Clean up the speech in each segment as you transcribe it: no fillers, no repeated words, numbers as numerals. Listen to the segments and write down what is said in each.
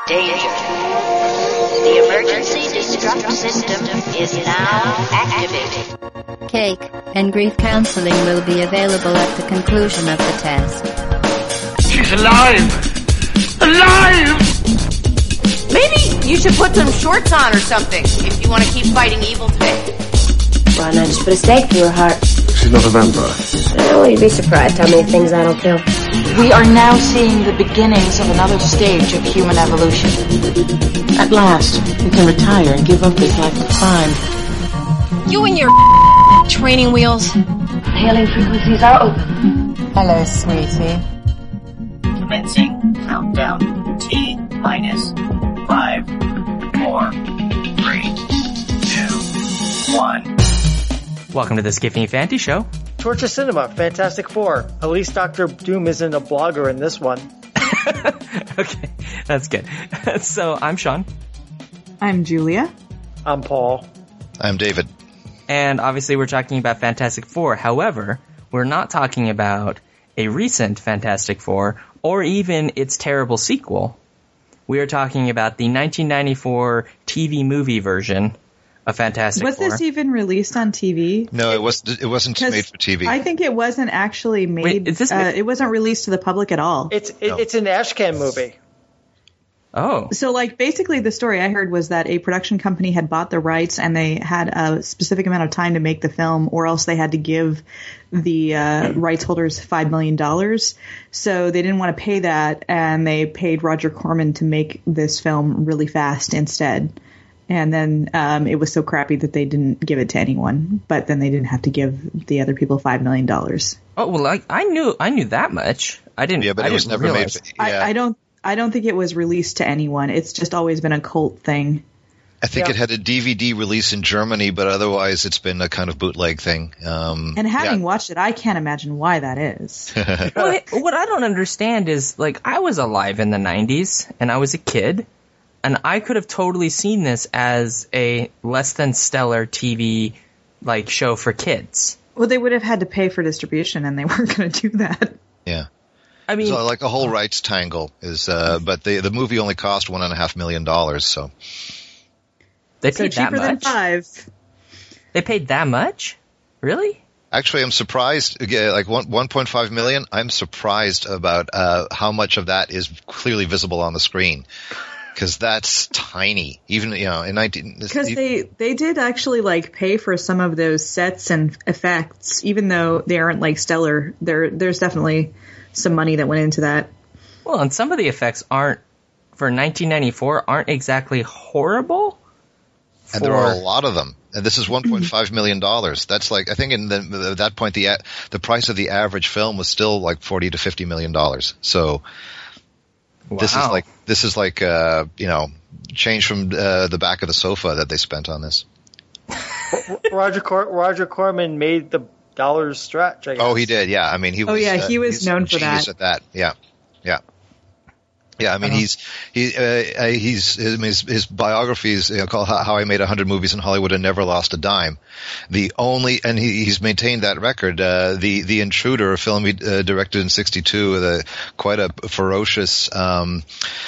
Danger. The emergency destruct system is now activated. Cake and grief counseling will be available at the conclusion of the test. She's alive! Alive! Maybe you should put some shorts on or something if you want to keep fighting evil today. Why not just put a stake through her heart? She's not a vampire. Oh, you'd be surprised how many things that'll kill. We are now seeing the beginnings of another stage of human evolution. At last, we can retire and give up this life of crime. You and your training wheels. Hailing frequencies are open. Hello, sweetie. Commencing countdown. T minus 5, 4, 3, 2, 1. Welcome to the Skiffy and Fanty Show. Torture Cinema, Fantastic Four. At least Dr. Doom isn't a blogger in this one. Okay, that's good. So, I'm Sean. I'm Julia. I'm Paul. I'm David. And obviously we're talking about Fantastic Four. However, we're not talking about a recent Fantastic Four or even its terrible sequel. We are talking about the 1994 TV movie version of Fantastic Four. Was this even released on TV? No, it wasn't made for TV. I think it wasn't actually made. Wait, is this it wasn't released to the public at all. It's an Ashcan movie. Oh. So, basically the story I heard was that a production company had bought the rights and they had a specific amount of time to make the film, or else they had to give the rights holders $5 million. So they didn't want to pay that, and they paid Roger Corman to make this film really fast instead. And then it was so crappy that they didn't give it to anyone, but then they didn't have to give the other people $5 million. Oh, well, I knew that much. I didn't. Yeah, but it was never made. I don't think it was released to anyone. It's just always been a cult thing. I think it had a DVD release in Germany, but otherwise it's been a kind of bootleg thing. And having watched it, I can't imagine why that is. Well, what I don't understand is, I was alive in the 90s, and I was a kid, and I could have totally seen this as a less than stellar TV, show for kids. Well, they would have had to pay for distribution, and they weren't going to do that. Yeah. I mean, so a whole rights tangle is, but the movie only cost $1.5 million, so. They paid cheaper that much? Than $5. They paid that much? Really? Actually, I'm surprised. 1.5 million. I'm surprised about how much of that is clearly visible on the screen, because that's tiny. Even in 19. Because they did actually pay for some of those sets and effects, even though they aren't stellar. There's definitely some money that went into that. Well, and some of the effects for 1994 aren't exactly horrible. And there are a lot of them. And this is $1.5 million. That's I think at that point, the price of the average film was still $40 to $50 million. So wow. this is change from the back of the sofa that they spent on this. Roger Corman made the dollars stretch, I guess. Oh, he did. Yeah. I mean, he was. He was known for that. At that. Yeah. Yeah. Yeah, I mean, his biographies called "How I Made 100 Movies in Hollywood and Never Lost a Dime." He's maintained that record. The Intruder, a film he directed in '62, with quite a ferocious film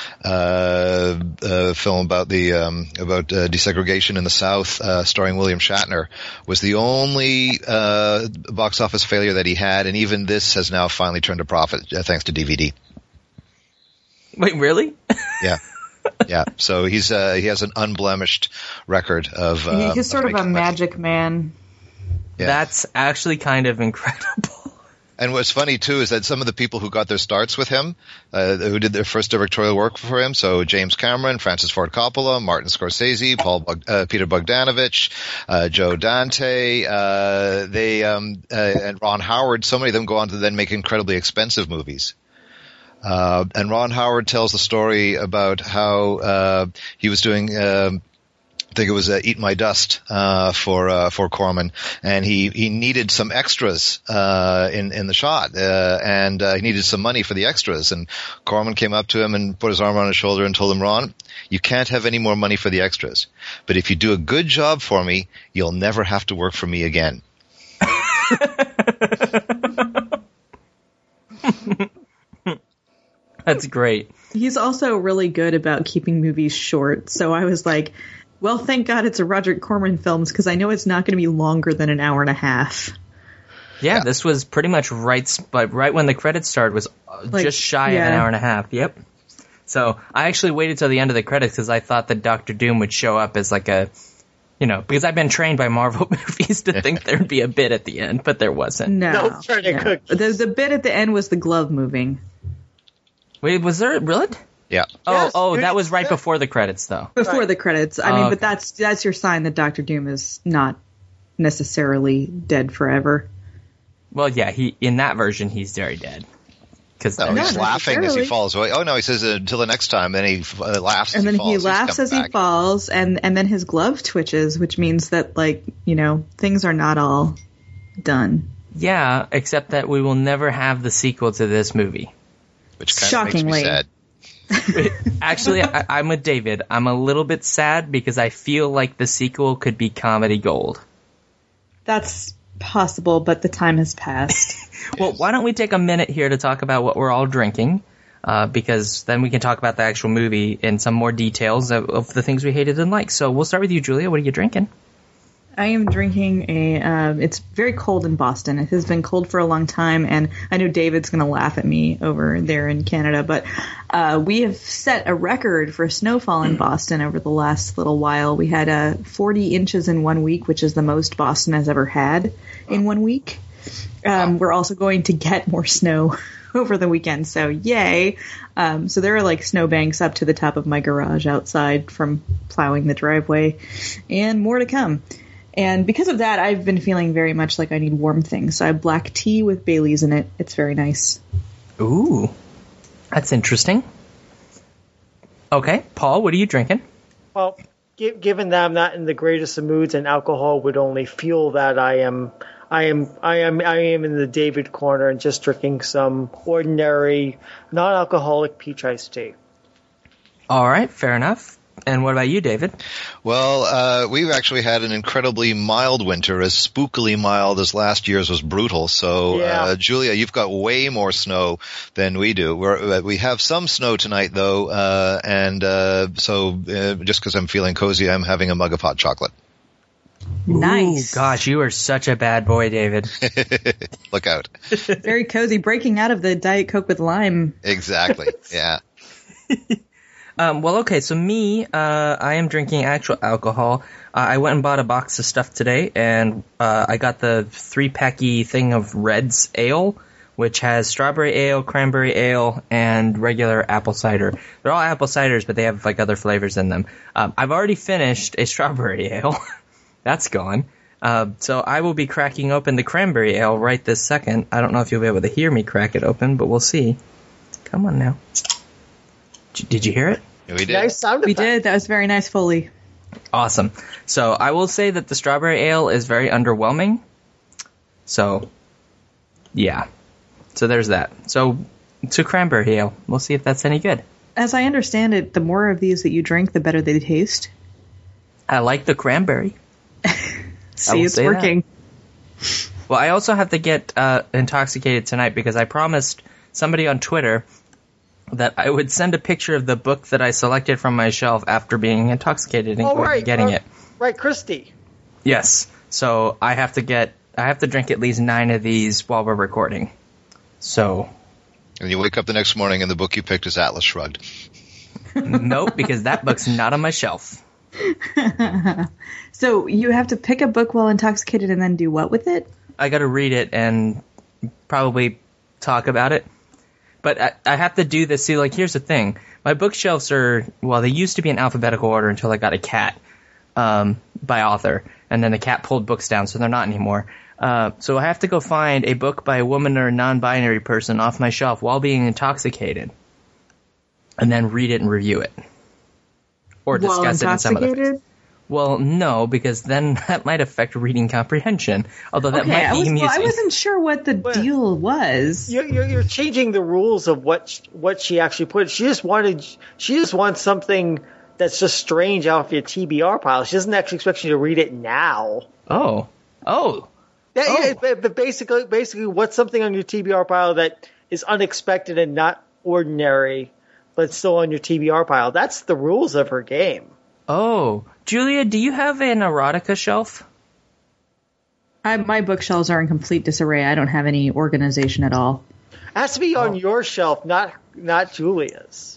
about desegregation in the South, starring William Shatner, was the only box office failure that he had, and even this has now finally turned a profit thanks to DVD. Wait, really? Yeah. Yeah. So he has an unblemished record of. He's sort of a magic man. Yeah. That's actually kind of incredible. And what's funny too is that some of the people who got their starts with him, who did their first directorial work for him, so James Cameron, Francis Ford Coppola, Martin Scorsese, Peter Bogdanovich, Joe Dante, and Ron Howard. So many of them go on to then make incredibly expensive movies. And Ron Howard tells the story about how he was doing, I think it was Eat My Dust for Corman, and he needed some extras in the shot, and he needed some money for the extras. And Corman came up to him and put his arm on his shoulder and told him, "Ron, you can't have any more money for the extras, but if you do a good job for me, you'll never have to work for me again." That's great. He's also really good about keeping movies short. So I was like, well, thank God it's a Roger Corman film because I know it's not going to be longer than an hour and a half. Yeah, this was pretty much right when the credits started was just shy of an hour and a half. Yep. So I actually waited till the end of the credits because I thought that Dr. Doom would show up as like a, because I've been trained by Marvel movies to think there'd be a bit at the end, but there wasn't. No. The bit at the end was the glove moving. Wait, was there really? Yeah. Oh, that was right before the credits, though. Before the credits. I mean, but that's your sign that Dr. Doom is not necessarily dead forever. Well, yeah, in that version, he's very dead. He's laughing as he falls away. Oh, no, he says until the next time. Then he laughs as he falls. And then he laughs as he falls, and then his glove twitches, which means that, things are not all done. Yeah, except that we will never have the sequel to this movie. Which kind of makes me sad. Actually, I'm with David. I'm a little bit sad because I feel like the sequel could be comedy gold. That's possible, but the time has passed. Well, why don't we take a minute here to talk about what we're all drinking, because then we can talk about the actual movie in some more details of the things we hated and liked. So we'll start with you, Julia. What are you drinking? I am drinking it's very cold in Boston. It has been cold for a long time, and I know David's going to laugh at me over there in Canada, but we have set a record for snowfall in Boston over the last little while. We had 40 inches in 1 week, which is the most Boston has ever had in 1 week. We're also going to get more snow over the weekend, so yay. So there are snowbanks up to the top of my garage outside from plowing the driveway, and more to come. And because of that, I've been feeling very much like I need warm things. So I have black tea with Bailey's in it. It's very nice. Ooh, that's interesting. Okay, Paul, what are you drinking? Well, given that I'm not in the greatest of moods and alcohol would only fuel that, I am in the David corner and just drinking some ordinary non-alcoholic peach iced tea. All right, fair enough. And what about you, David? Well, we've actually had an incredibly mild winter, as spookily mild as last year's was brutal. So, Julia, you've got way more snow than we do. We have some snow tonight, though, so just because I'm feeling cozy, I'm having a mug of hot chocolate. Nice. Ooh, gosh, you are such a bad boy, David. Look out. Very cozy, breaking out of the Diet Coke with lime. Exactly, yeah. Well, okay, so me, I am drinking actual alcohol. I went and bought a box of stuff today, and I got the 3-packy thing of Red's Ale, which has strawberry ale, cranberry ale, and regular apple cider. They're all apple ciders, but they have other flavors in them. I've already finished a strawberry ale. That's gone. So I will be cracking open the cranberry ale right this second. I don't know if you'll be able to hear me crack it open, but we'll see. Come on now. Did you hear it? We did. Nice sound effect. We did. That was very nice, Foley. Awesome. So I will say that the strawberry ale is very underwhelming. So, yeah. So there's that. So to cranberry ale. We'll see if that's any good. As I understand it, the more of these that you drink, the better they taste. I like the cranberry. See, it's working. That. Well, I also have to get intoxicated tonight because I promised somebody on Twitter that I would send a picture of the book that I selected from my shelf after being intoxicated and getting it. Right, Christy. Yes. So I have to drink at least 9 of these while we're recording. So. And you wake up the next morning and the book you picked is Atlas Shrugged. Nope, because that book's not on my shelf. So you have to pick a book while intoxicated and then do what with it? I got to read it and probably talk about it. But I have to do this. See, here's the thing. My bookshelves they used to be in alphabetical order until I got a cat by author. And then the cat pulled books down, so they're not anymore. So I have to go find a book by a woman or a non-binary person off my shelf while being intoxicated. And then read it and review it. Or discuss it in some other phase. Well, no, because then that might affect reading comprehension. Although that might be amusing. I wasn't sure what the deal was. You're changing the rules of what she actually put. She just wants something that's just strange out of your TBR pile. She doesn't actually expect you to read it now. Oh. Yeah, but basically, what's something on your TBR pile that is unexpected and not ordinary, but still on your TBR pile. That's the rules of her game. Oh, Julia, do you have an erotica shelf? My bookshelves are in complete disarray. I don't have any organization at all. It has to be on your shelf, not Julia's.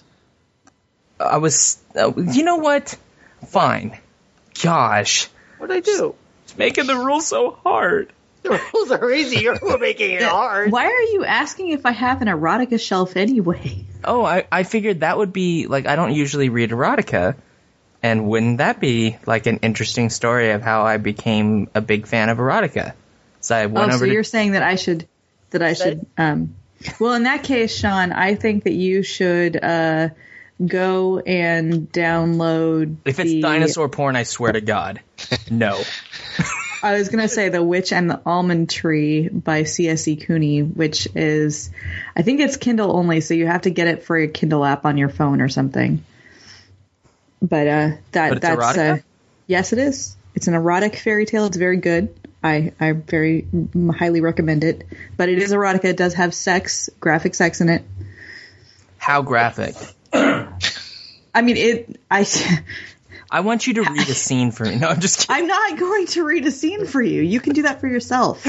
You know what? Fine. Gosh. What'd I do? It's making the rules so hard. The rules are easy. You're making it hard. Why are you asking if I have an erotica shelf anyway? Oh, I figured that would be, like, I don't usually read erotica. And wouldn't that be, like, an interesting story of how I became a big fan of erotica? So I went over you're saying that I should, well, in that case, Sean, I think that you should, go and download If it's dinosaur porn, I swear to God. No. I was going to say The Witch and the Almond Tree by C.S.E. Cooney, which is, I think it's Kindle only, so you have to get it for a Kindle app on your phone or something. But that's erotica? Yes, it is. It's an erotic fairy tale. It's very good. I very highly recommend it. But it is erotica. It does have sex, graphic sex in it. How graphic? I mean, I want you to read a scene for me. No, I'm just kidding. I'm not going to read a scene for you. You can do that for yourself.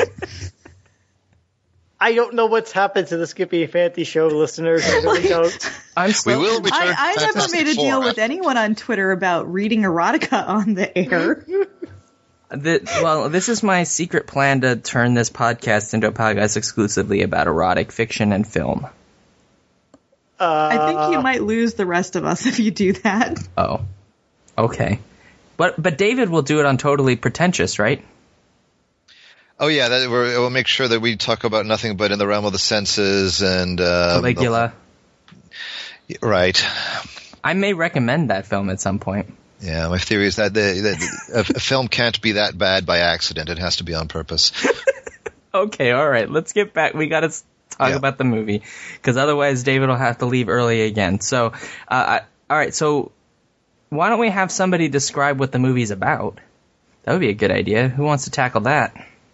I don't know what's happened to the Skippy Fantasy Show listeners. I really don't. We will return. I never made a deal with anyone on Twitter about reading erotica on the air. Well, this is my secret plan to turn this podcast into a podcast exclusively about erotic fiction and film. I think you might lose the rest of us if you do that. Oh, okay. But David will do it on Totally Pretentious, right? Oh yeah, we'll make sure that we talk about nothing but in the realm of the senses and Caligula. Right. I may recommend that film at some point. Yeah, my theory is that a film can't be that bad by accident. It has to be on purpose. Okay, all right. Let's get back. We got to talk about the movie, because otherwise David will have to leave early again. So, all right. So, why don't we have somebody describe what the movie's about? That would be a good idea. Who wants to tackle that?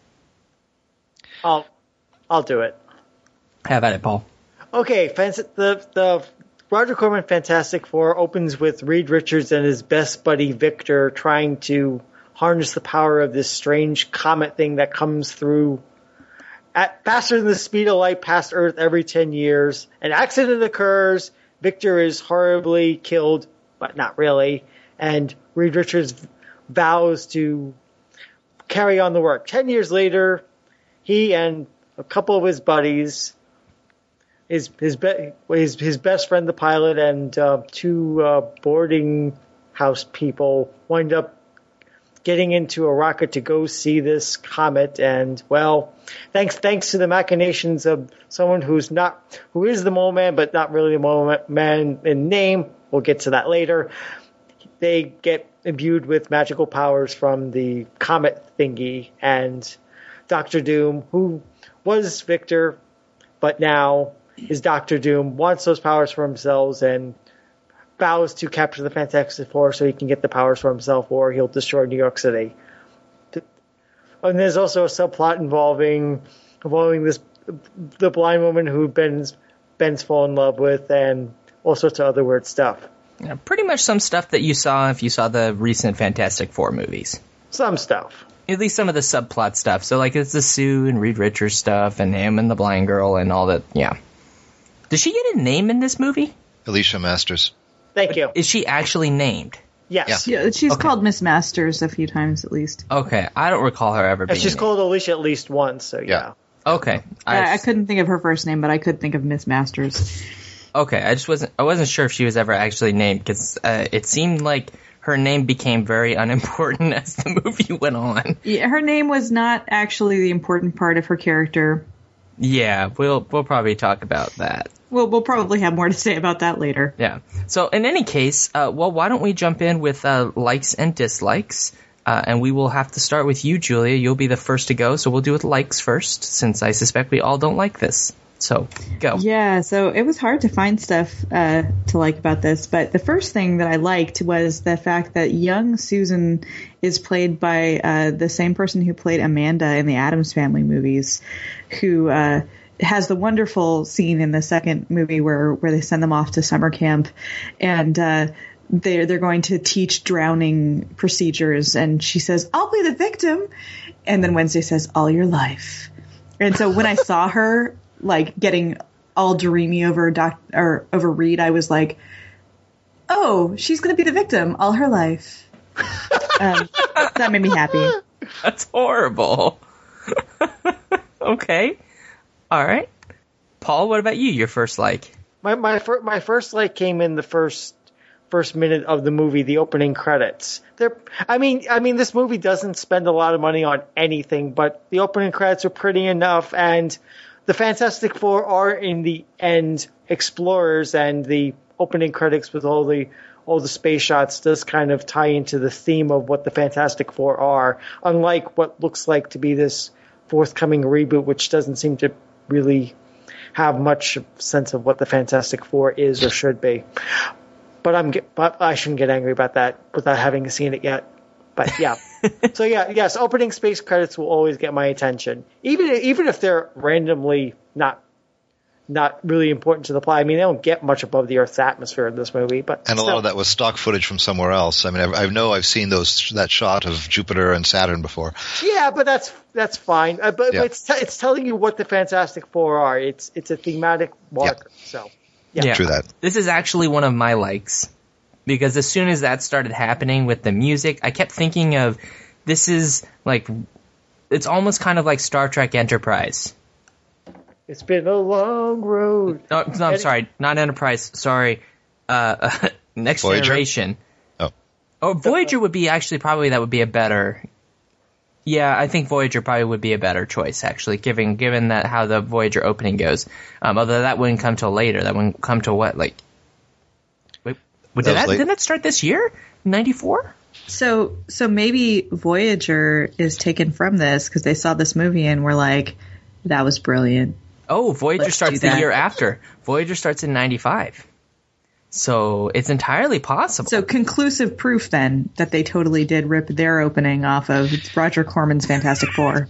I'll do it. Have at it, Paul. Okay, the Roger Corman Fantastic Four opens with Reed Richards and his best buddy Victor trying to harness the power of this strange comet thing that comes through at faster than the speed of light past Earth every 10 years. An accident occurs. Victor is horribly killed, but not really. And Reed Richards vows to carry on the work. 10 years later, he and a couple of his buddies, his best friend, the pilot, and two boarding house people wind up getting into a rocket to go see this comet. And, well, thanks to the machinations of someone who is the Mole Man, but not really the Mole Man in name, we'll get to that later, they get imbued with magical powers from the comet thingy, and Dr. Doom, who was Victor, but now is Dr. Doom, wants those powers for himself and vows to capture the Fantastic Four so he can get the powers for himself, or he'll destroy New York City. And there's also a subplot involving the blind woman who Ben's fallen in love with, and all sorts of other weird stuff. Yeah, pretty much some stuff that you saw if you saw the recent Fantastic Four movies. Some stuff. At least some of the subplot stuff. So, like, it's the Sue and Reed Richards stuff, and him and the blind girl, and all that. Yeah. Does she get a name in this movie? Alicia Masters. Thank you. Is she actually named? Yes. Yeah, she's called Miss Masters a few times at least. Okay. I don't recall her ever being she's called Alicia at least once, so yeah. Okay. I couldn't think of her first name, but I could think of Miss Masters. Okay. I wasn't sure if she was ever actually named, because it seemed like her name became very unimportant as the movie went on. Yeah, her name was not actually the important part of her character. Yeah, we'll probably talk about that. We'll probably have more to say about that later. Yeah. So in any case, why don't we jump in with likes and dislikes, and we will have to start with you, Julia. You'll be the first to go, so we'll do with likes first, since I suspect we all don't like this. So, go. Yeah, so it was hard to find stuff to like about this, but the first thing that I liked was the fact that young Susan is played by the same person who played Amanda in the Addams Family movies, who has the wonderful scene in the second movie where they send them off to summer camp, and they're going to teach drowning procedures, and she says, "I'll be the victim," and then Wednesday says, "All your life." And so when I saw her like getting all dreamy over over Reed, I was like, "Oh, she's going to be the victim all her life." That made me happy. That's horrible. Okay. All right. Paul, what about you? Your first like? My first like came in the first minute of the movie, the opening credits. I mean, this movie doesn't spend a lot of money on anything, but the opening credits are pretty enough, and the Fantastic Four are in the end explorers, and the opening credits with all the space shots does kind of tie into the theme of what the Fantastic Four are, unlike what looks like to be this forthcoming reboot, which doesn't seem to really have much sense of what the Fantastic Four is or should be. But I shouldn't get angry about that without having seen it yet. But yeah. So yes, opening space credits will always get my attention, even if they're randomly not really important to the plot. I mean, they don't get much above the Earth's atmosphere in this movie, but and a lot of that was stock footage from somewhere else. I mean, I know I've seen that shot of Jupiter and Saturn before. Yeah, but that's fine. But it's telling you what the Fantastic Four are. It's a thematic marker. Yeah. So yeah, true that. This is actually one of my likes, because as soon as that started happening with the music, I kept thinking of this is like, it's almost kind of like Star Trek Enterprise. It's been a long road. No, I'm sorry, not Enterprise. Sorry, Next Voyager? Generation. Oh, Voyager would be actually probably that would be a better. Yeah, I think Voyager probably would be a better choice, actually, given that how the Voyager opening goes. Although that wouldn't come till later. That wouldn't come till what, like? Wait, didn't that start this year? 94? So maybe Voyager is taken from this because they saw this movie and were like, "That was brilliant." Oh, Voyager starts the year after. Voyager starts in 95. So it's entirely possible. So conclusive proof then that they totally did rip their opening off of Roger Corman's Fantastic Four.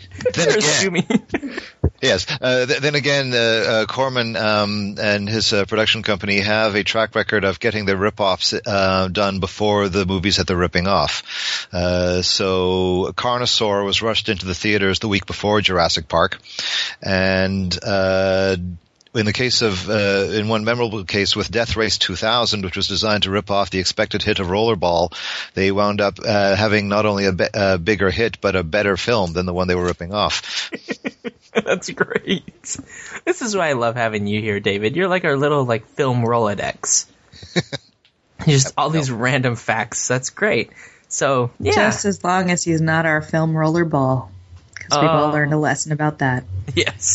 Yes. Then again, Corman and his production company have a track record of getting their rip-offs done before the movies that they're ripping off. So Carnosaur was rushed into the theaters the week before Jurassic Park, and in the case of, in one memorable case with Death Race 2000, which was designed to rip off the expected hit of Rollerball, they wound up having not only a bigger hit, but a better film than the one they were ripping off. That's great. This is why I love having you here, David. You're like our little film Rolodex. Just all these random facts. That's great. So, yeah. Just as long as he's not our film Rollerball. Because we've all learned a lesson about that. Yes.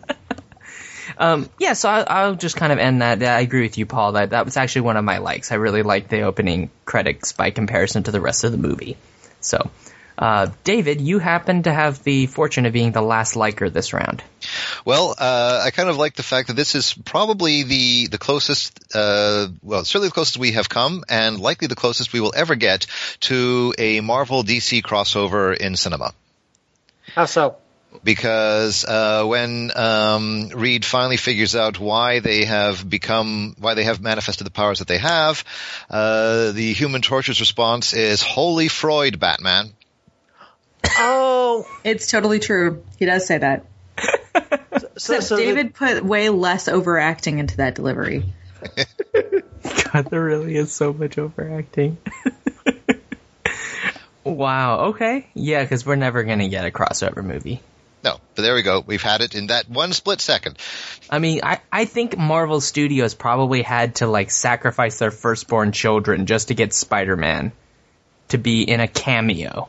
So I'll just kind of end that. I agree with you, Paul. That was actually one of my likes. I really liked the opening credits by comparison to the rest of the movie. So, David, you happen to have the fortune of being the last liker this round. Well, I kind of like the fact that this is probably the closest, certainly the closest we have come, and likely the closest we will ever get to a Marvel DC crossover in cinema. How so? Because when Reed finally figures out why they have manifested the powers that they have, the Human Torch's response is, "Holy Freud, Batman." Oh, it's totally true. He does say that. So David put way less overacting into that delivery. God, there really is so much overacting. Wow. Okay. Yeah, because we're never going to get a crossover movie. No, but there we go. We've had it in that one split second. I mean, I think Marvel Studios probably had to sacrifice their firstborn children just to get Spider-Man to be in a cameo.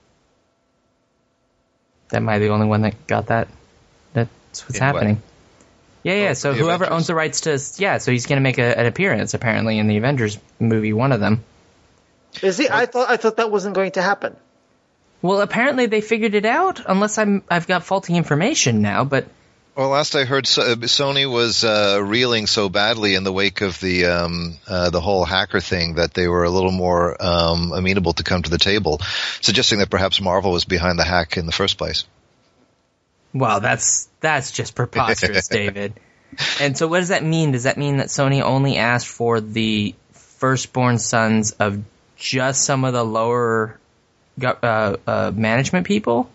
Am I the only one that got that? That's what's happening. What? Yeah. So whoever Avengers owns the rights to, so he's going to make an appearance apparently in the Avengers movie, one of them. Is he? I thought that wasn't going to happen. Well, apparently they figured it out, unless I've got faulty information now, but... Well, last I heard, Sony was reeling so badly in the wake of the whole hacker thing that they were a little more amenable to come to the table, suggesting that perhaps Marvel was behind the hack in the first place. Well, that's just preposterous, David. And so what does that mean? Does that mean that Sony only asked for the firstborn sons of just some of the lower management people?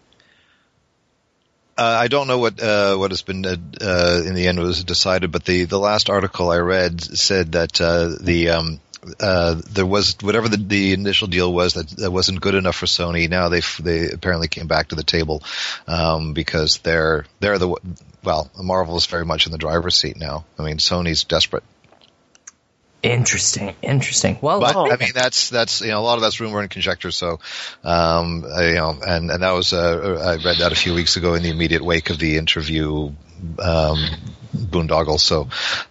I don't know what has been in the end was decided, but the last article I read said that there was whatever the initial deal was that wasn't good enough for Sony. Now they apparently came back to the table because they're Marvel is very much in the driver's seat now. I mean, Sony's desperate. Interesting. Well, but I mean, that's a lot of that's rumor and conjecture. So, and that was I read that a few weeks ago in the immediate wake of the interview, boondoggle. So,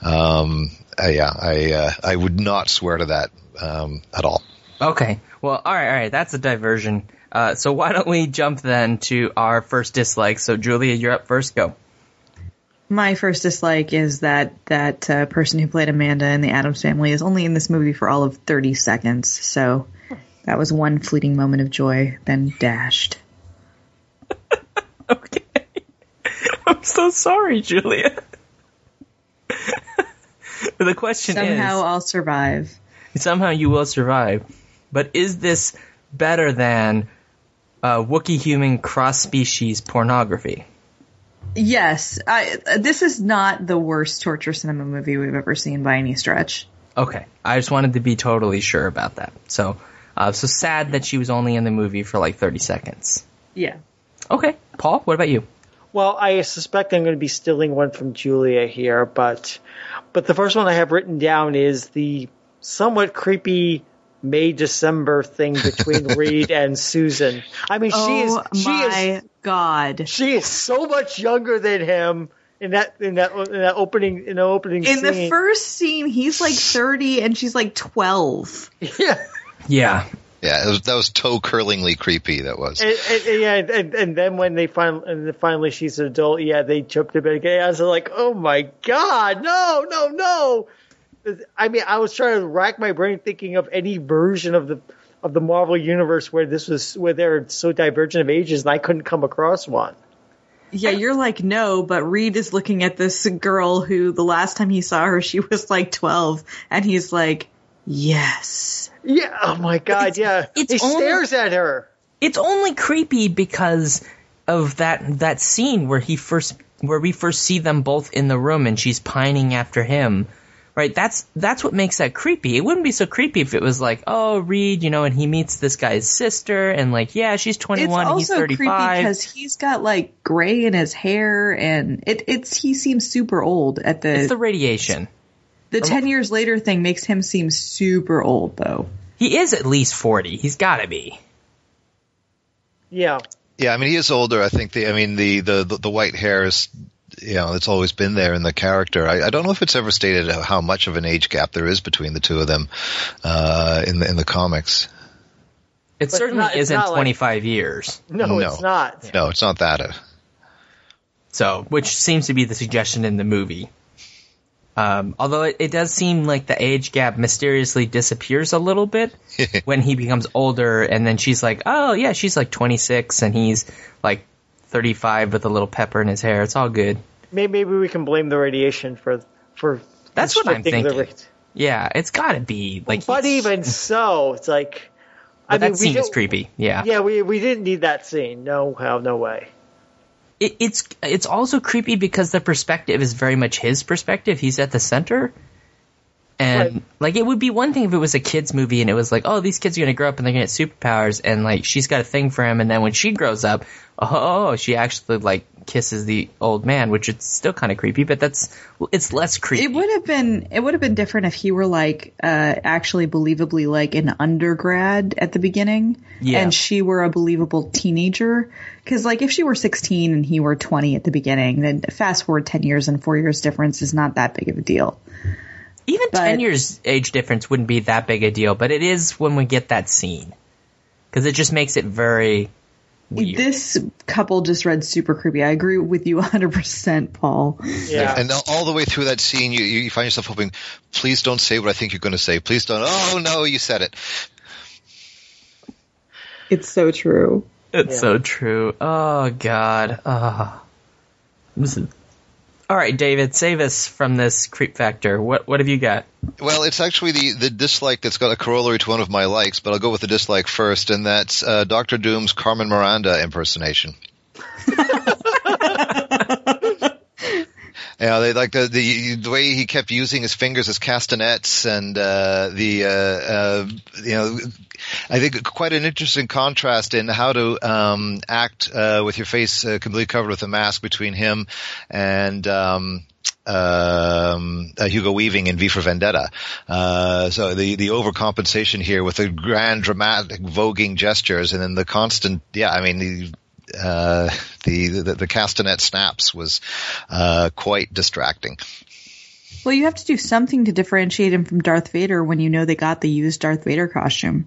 I would not swear to that at all. Okay. Well, all right. That's a diversion. So why don't we jump then to our first dislike? So, Julia, you're up first. Go. My first dislike is that person who played Amanda in the Addams Family is only in this movie for all of 30 seconds. So that was one fleeting moment of joy, then dashed. Okay. I'm so sorry, Julia. But the question is... Somehow I'll survive. Somehow you will survive. But is this better than Wookiee-human cross-species pornography? Yes. This is not the worst torture cinema movie we've ever seen by any stretch. Okay. I just wanted to be totally sure about that. So sad that she was only in the movie for like 30 seconds. Yeah. Okay. Paul, what about you? Well, I suspect I'm going to be stealing one from Julia here, but the first one I have written down is the somewhat creepy May-December thing between Reed and Susan. I mean, God. She is so much younger than him in that opening scene. In the first scene, he's like 30 and she's like 12. Yeah. Yeah. Yeah, that was toe-curlingly creepy, that was. And then when they finally she's an adult, they jumped a bit again. I was like, oh my God, no. I mean, I was trying to rack my brain thinking of any version of the Marvel universe where they're so divergent of ages, and I couldn't come across one. Yeah, you're like, no, but Reed is looking at this girl who the last time he saw her, she was like 12, and he's like, yes. Yeah, oh my God, he stares at her. It's only creepy because of that scene where we first see them both in the room and she's pining after him. Right, that's what makes that creepy. It wouldn't be so creepy if it was like, oh, Reed, and he meets this guy's sister, and like, yeah, she's 21 and he's 35. It's also creepy because he's got like gray in his hair, and he seems super old at the. It's the radiation. The 10 years later thing makes him seem super old, though. He is at least 40. He's got to be. Yeah. Yeah, I mean, he is older. I think the white hair is. It's always been there in the character. I don't know if it's ever stated how much of an age gap there is between the two of them in the comics. It certainly isn't 25 years. No, it's not. No, it's not that. So, which seems to be the suggestion in the movie. Although it does seem like the age gap mysteriously disappears a little bit when he becomes older, and then she's like, oh yeah, she's like 26 and he's like 35 with a little pepper in his hair. It's all good. Maybe we can blame the radiation for that's what I'm thinking. Yeah, it's got to be like. But even so, it's like. That scene is creepy. Yeah. Yeah, we didn't need that scene. No way. It's also creepy because the perspective is very much his perspective. He's at the center. And, like, it would be one thing if it was a kid's movie and it was like, oh, these kids are going to grow up and they're going to get superpowers, and, like, she's got a thing for him, and then when she grows up, she actually, like, kisses the old man, which is still kind of creepy, but it's less creepy. It would have been different if he were, like, actually believably, like, an undergrad at the beginning, and she were a believable teenager. Because, like, if she were 16 and he were 20 at the beginning, then fast forward 10 years and 4 years difference is not that big of a deal. Even 10 years age difference wouldn't be that big a deal, but it is when we get that scene. Because it just makes it very weird. This couple just read super creepy. I agree with you 100%, Paul. Yeah. And all the way through that scene, you find yourself hoping, please don't say what I think you're going to say. Please don't. Oh, no, you said it. It's so true. It's so true. Oh, God. Oh. All right, David, save us from this creep factor. What have you got? Well, it's actually the dislike that's got a corollary to one of my likes, but I'll go with the dislike first, and that's Dr. Doom's Carmen Miranda impersonation. Yeah, they like the way he kept using his fingers as castanets, and I think quite an interesting contrast in how to act with your face completely covered with a mask between him and Hugo Weaving in V for Vendetta. So the overcompensation here with the grand dramatic voguing gestures, and then the constant, the castanet snaps was quite distracting. Well, you have to do something to differentiate him from Darth Vader when you know they got the used Darth Vader costume.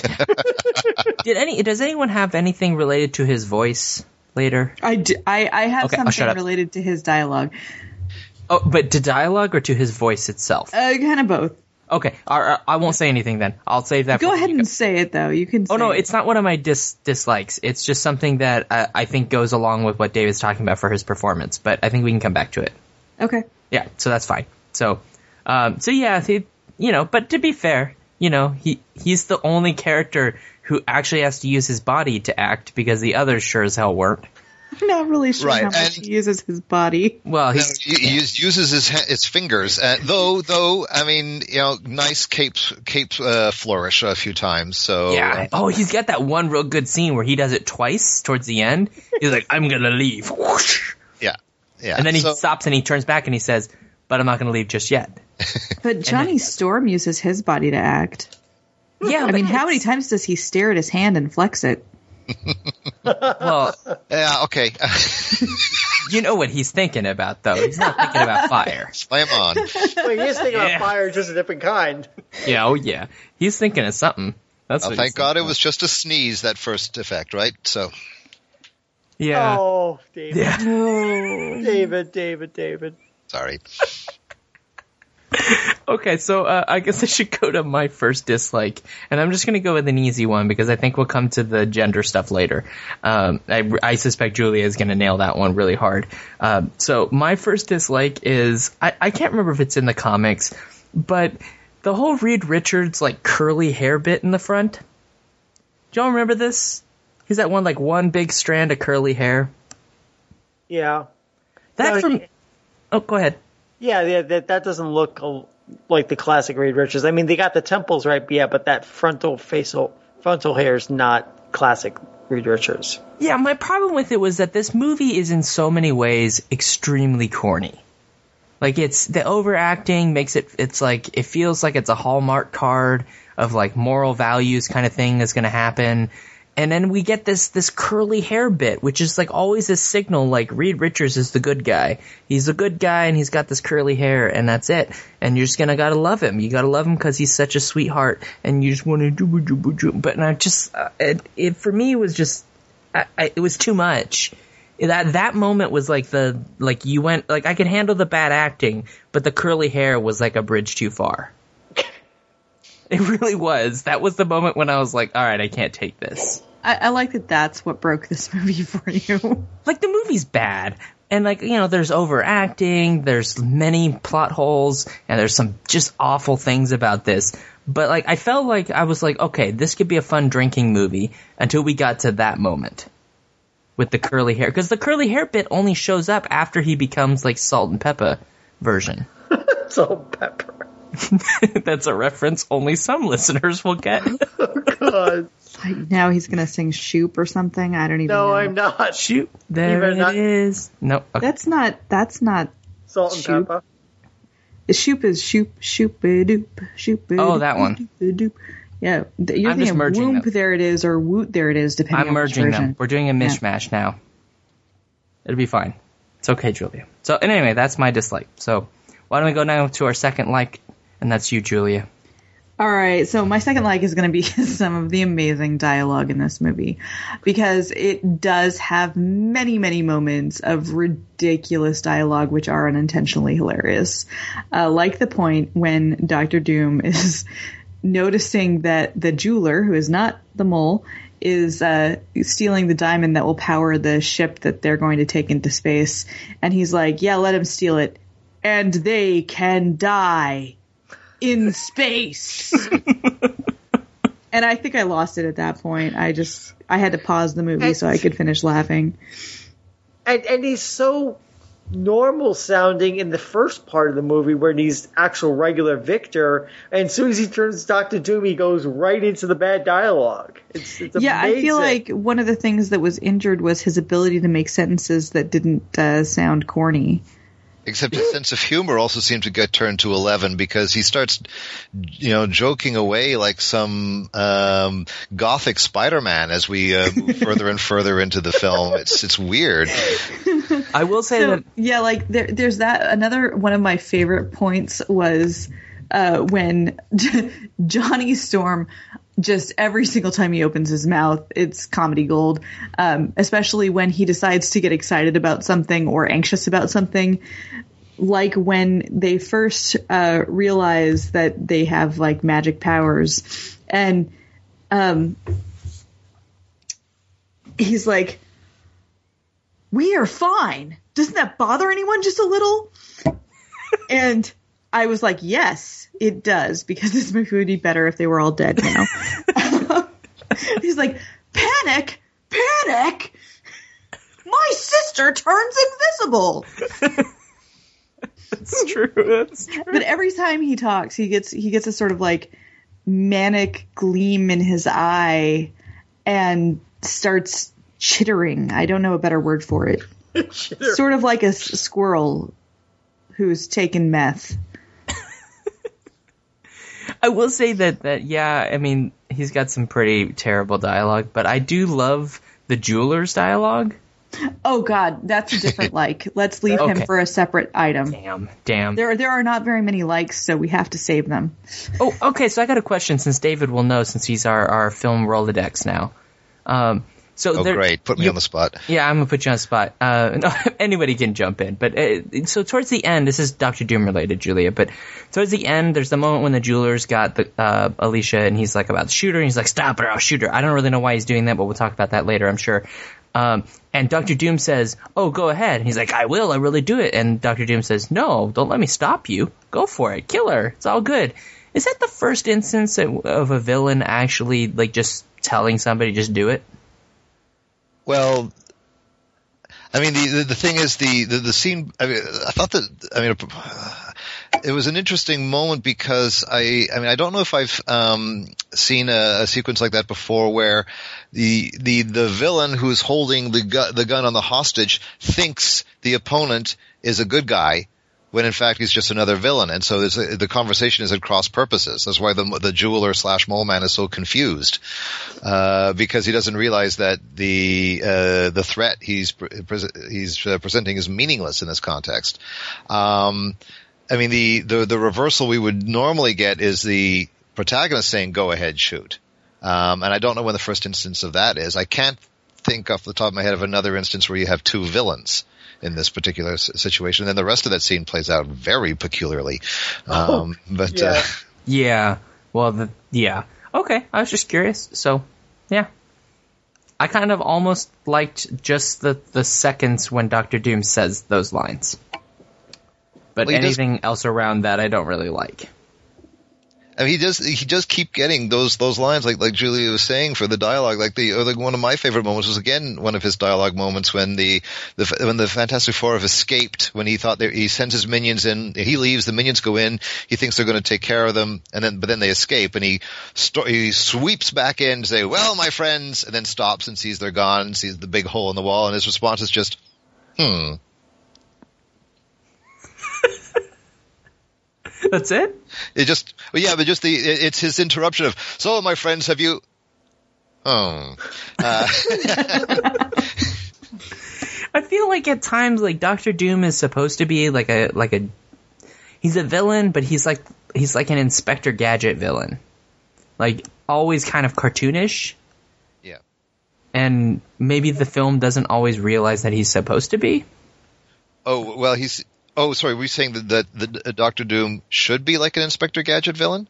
Does anyone have anything related to his voice later? I have something related to his dialogue. Oh, but to dialogue or to his voice itself? Kind of both. Okay, I won't say anything then. I'll save that. Go ahead and say it, though. You can. Oh no, it's not one of my dislikes. It's just something that I think goes along with what David's talking about for his performance. But I think we can come back to it. Okay. Yeah, so that's fine. So yeah, but to be fair, he's the only character who actually has to use his body to act, because the others sure as hell weren't. I'm not really sure how much he uses his body. Well, he uses his fingers. Though I mean, nice capes flourish a few times. So yeah. He's got that one real good scene where he does it twice towards the end. He's like, "I'm gonna leave." Whoosh. Yeah. And then he stops and he turns back and he says, "But I'm not gonna leave just yet." But Johnny Storm uses his body to act. Yeah. I mean, how many times does he stare at his hand and flex it? Well, yeah, okay. You know what he's thinking about, though. He's not thinking about fire. Slam on. Well, he is thinking about fire, just a different kind. Yeah, oh yeah. He's thinking of something. Thank God it was just a sneeze, that first effect, right? So. Yeah. Oh, David. Yeah. No. David. Sorry. Okay, so I guess I should go to my first dislike, and I'm just going to go with an easy one because I think we'll come to the gender stuff later. I suspect Julia is going to nail that one really hard. So my first dislike is, I can't remember if it's in the comics, but the whole Reed Richards curly hair bit in the front. Do y'all remember this? He's that one big strand of curly hair. Yeah. Oh, go ahead. Yeah, that doesn't look like the classic Reed Richards. I mean, they got the temples right, but that frontal hair is not classic Reed Richards. Yeah, my problem with it was that this movie is in so many ways extremely corny. It's the overacting makes it's it feels like it's a Hallmark card of moral values kind of thing that's going to happen. And then we get this curly hair bit, which is always a signal Reed Richards is the good guy. He's a good guy and he's got this curly hair and that's it. And you're just gotta love him. You gotta love him because he's such a sweetheart and you just want to do. But I just, it for me was just, it was too much. That moment was you went, I could handle the bad acting, but the curly hair was like a bridge too far. It really was. That was the moment when I was like, all right, I can't take this. I like that that's what broke this movie for you. The movie's bad. And there's overacting, there's many plot holes, and there's some just awful things about this. But I felt I was okay, this could be a fun drinking movie until we got to that moment. With the curly hair. Because the curly hair bit only shows up after he becomes Salt and Pepper version. Salt and Pepper. That's a reference only some listeners will get. Oh, God. Now he's going to sing Shoop or something. I don't even know. No, I'm not. Shoop. There it is. No. Okay. That's not Salt and Shoop. Pepper. Shoop is shoop-a-doop, shoop-a-doop. Oh, that one. Yeah. You're I'm just thinking merging Whoop them. There It Is or Woot There It Is, depending I'm on which merging version. them. We're doing a mishmash now. It'll be fine. It's okay, Julia. So anyway, that's my dislike. So why don't we go now to our second like, and that's you, Julia. All right, so my second like is going to be some of the amazing dialogue in this movie, because it does have many, many moments of ridiculous dialogue which are unintentionally hilarious. Like the point when Dr. Doom is noticing that the jeweler, who is not the mole, is stealing the diamond that will power the ship that they're going to take into space. And he's like, yeah, let him steal it. And they can die in space. And I think I lost it at that point. I had to pause the movie so I could finish laughing. And he's so normal sounding in the first part of the movie where he's actual regular Victor, and as soon as he turns Dr. Doom, he goes right into the bad dialogue. It's yeah, amazing. I feel like one of the things that was injured was his ability to make sentences that didn't sound corny. Except his sense of humor also seemed to get turned to 11 because he starts, joking away like some gothic Spider-Man as we move further and further into the film. It's weird. I will say that there's that. Another one of my favorite points was when Johnny Storm, just every single time he opens his mouth, it's comedy gold. Especially when he decides to get excited about something or anxious about something. Like when they first realize that they have like magic powers, and he's like, "We are fine. Doesn't that bother anyone just a little?" And I was like, "Yes, it does, because this movie would be better if they were all dead now." He's like, "Panic, panic! My sister turns invisible." That's true. That's true. But every time he talks, he gets a sort of like manic gleam in his eye and starts chittering. I don't know a better word for it. Sort of like a squirrel who's taken meth. I will say that yeah, I mean, he's got some pretty terrible dialogue, but I do love the jeweler's dialogue. Oh God, that's a different like. Let's leave him for a separate item. Damn. There are not very many likes, so we have to save them. Oh, okay. So I got a question, since David will know, since he's our film Rolodex now. Great. Put me on the spot. Yeah, I'm going to put you on the spot. No, anybody can jump in. But so towards the end, this is Dr. Doom related, Julia, but towards the end, there's the moment when the jeweler's got the Alicia, and he's like about to shoot her, and he's like, "Stop her, I'll shoot her." I don't really know why he's doing that, but we'll talk about that later, I'm sure. And Dr. Doom says, "Oh, go ahead." And he's like, "I will, I really do it." And Dr. Doom says, "No, don't let me stop you. Go for it. Kill her. It's all good." Is that the first instance of a villain actually, like, just telling somebody, just do it? Well, I mean, the thing is, the scene, I thought that, it was an interesting moment because I don't know if I've seen a sequence like that before where the villain who's holding the gun on the hostage thinks the opponent is a good guy, when in fact he's just another villain. And so the conversation is at cross purposes. That's why the jeweler / mole man is so confused, because he doesn't realize that the threat he's presenting is meaningless in this context. I mean, the reversal we would normally get is the protagonist saying, "Go ahead, shoot." And I don't know when the first instance of that is. I can't think off the top of my head of another instance where you have two villains in this particular situation. And then the rest of that scene plays out very peculiarly. Yeah. Well, yeah. Okay. I was just curious. So, yeah. I kind of almost liked just the seconds when Dr. Doom says those lines. But anything else around that I don't really like. I mean, he does keep getting those lines, like Julia was saying, for the dialogue. Like one of my favorite moments was again one of his dialogue moments when the Fantastic Four have escaped, when he thought he sends his minions in, he leaves, the minions go in, he thinks they're going to take care of them, but then they escape, and he sweeps back in to say, "Well, my friends," and then stops and sees they're gone, and sees the big hole in the wall, and his response is just, That's it? It's his interruption of, "So, my friends, have you..." I feel like at times, like, Dr. Doom is supposed to be like a he's a villain, but he's like an Inspector Gadget villain. Like, always kind of cartoonish. Yeah. And maybe the film doesn't always realize that he's supposed to be. Oh, well, sorry, were you saying that Dr. Doom should be like an Inspector Gadget villain?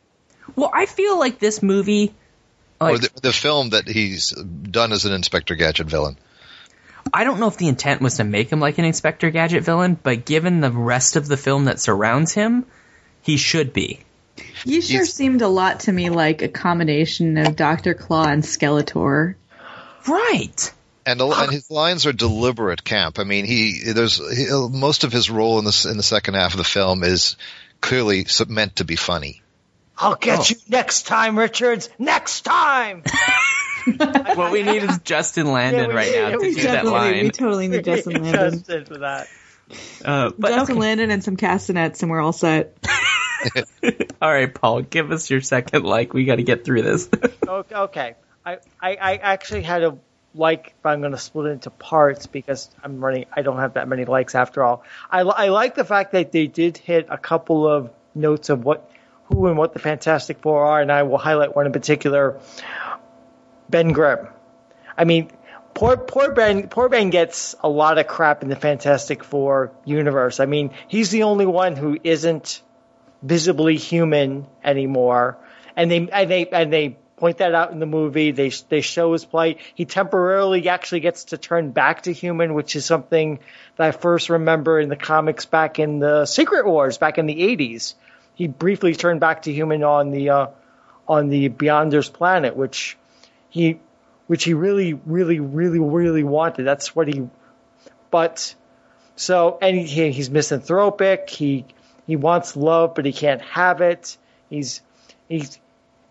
Well, I feel like this movie... or the film that he's done as an Inspector Gadget villain. I don't know if the intent was to make him like an Inspector Gadget villain, but given the rest of the film that surrounds him, he should be. You sure seemed a lot to me like a combination of Dr. Claw and Skeletor. Right. And his lines are deliberate camp. I mean, most of his role in the second half of the film is clearly meant to be funny. I'll get you next time, Richards. Next time. What we need is Justin Landon now to do that line. We totally need Justin Landon. Justin for that. Justin Landon and some castanets, and we're all set. All right, Paul, give us your second like. We got to get through this. Okay. I actually had a like, but I'm going to split it into parts because I don't have that many likes after all. I like the fact that they did hit a couple of notes of who and what the Fantastic Four are, and I will highlight one in particular, Ben Grimm. I mean, poor Ben gets a lot of crap in the Fantastic Four universe. I mean, he's the only one who isn't visibly human anymore, and they point that out in the movie. They show his plight. He temporarily actually gets to turn back to human, which is something that I first remember in the comics back in the Secret Wars back in the 80s. He briefly turned back to human on the Beyonders planet, which he really, really, really, really wanted. That's what he. But so, and he's misanthropic. He wants love, but he can't have it. He is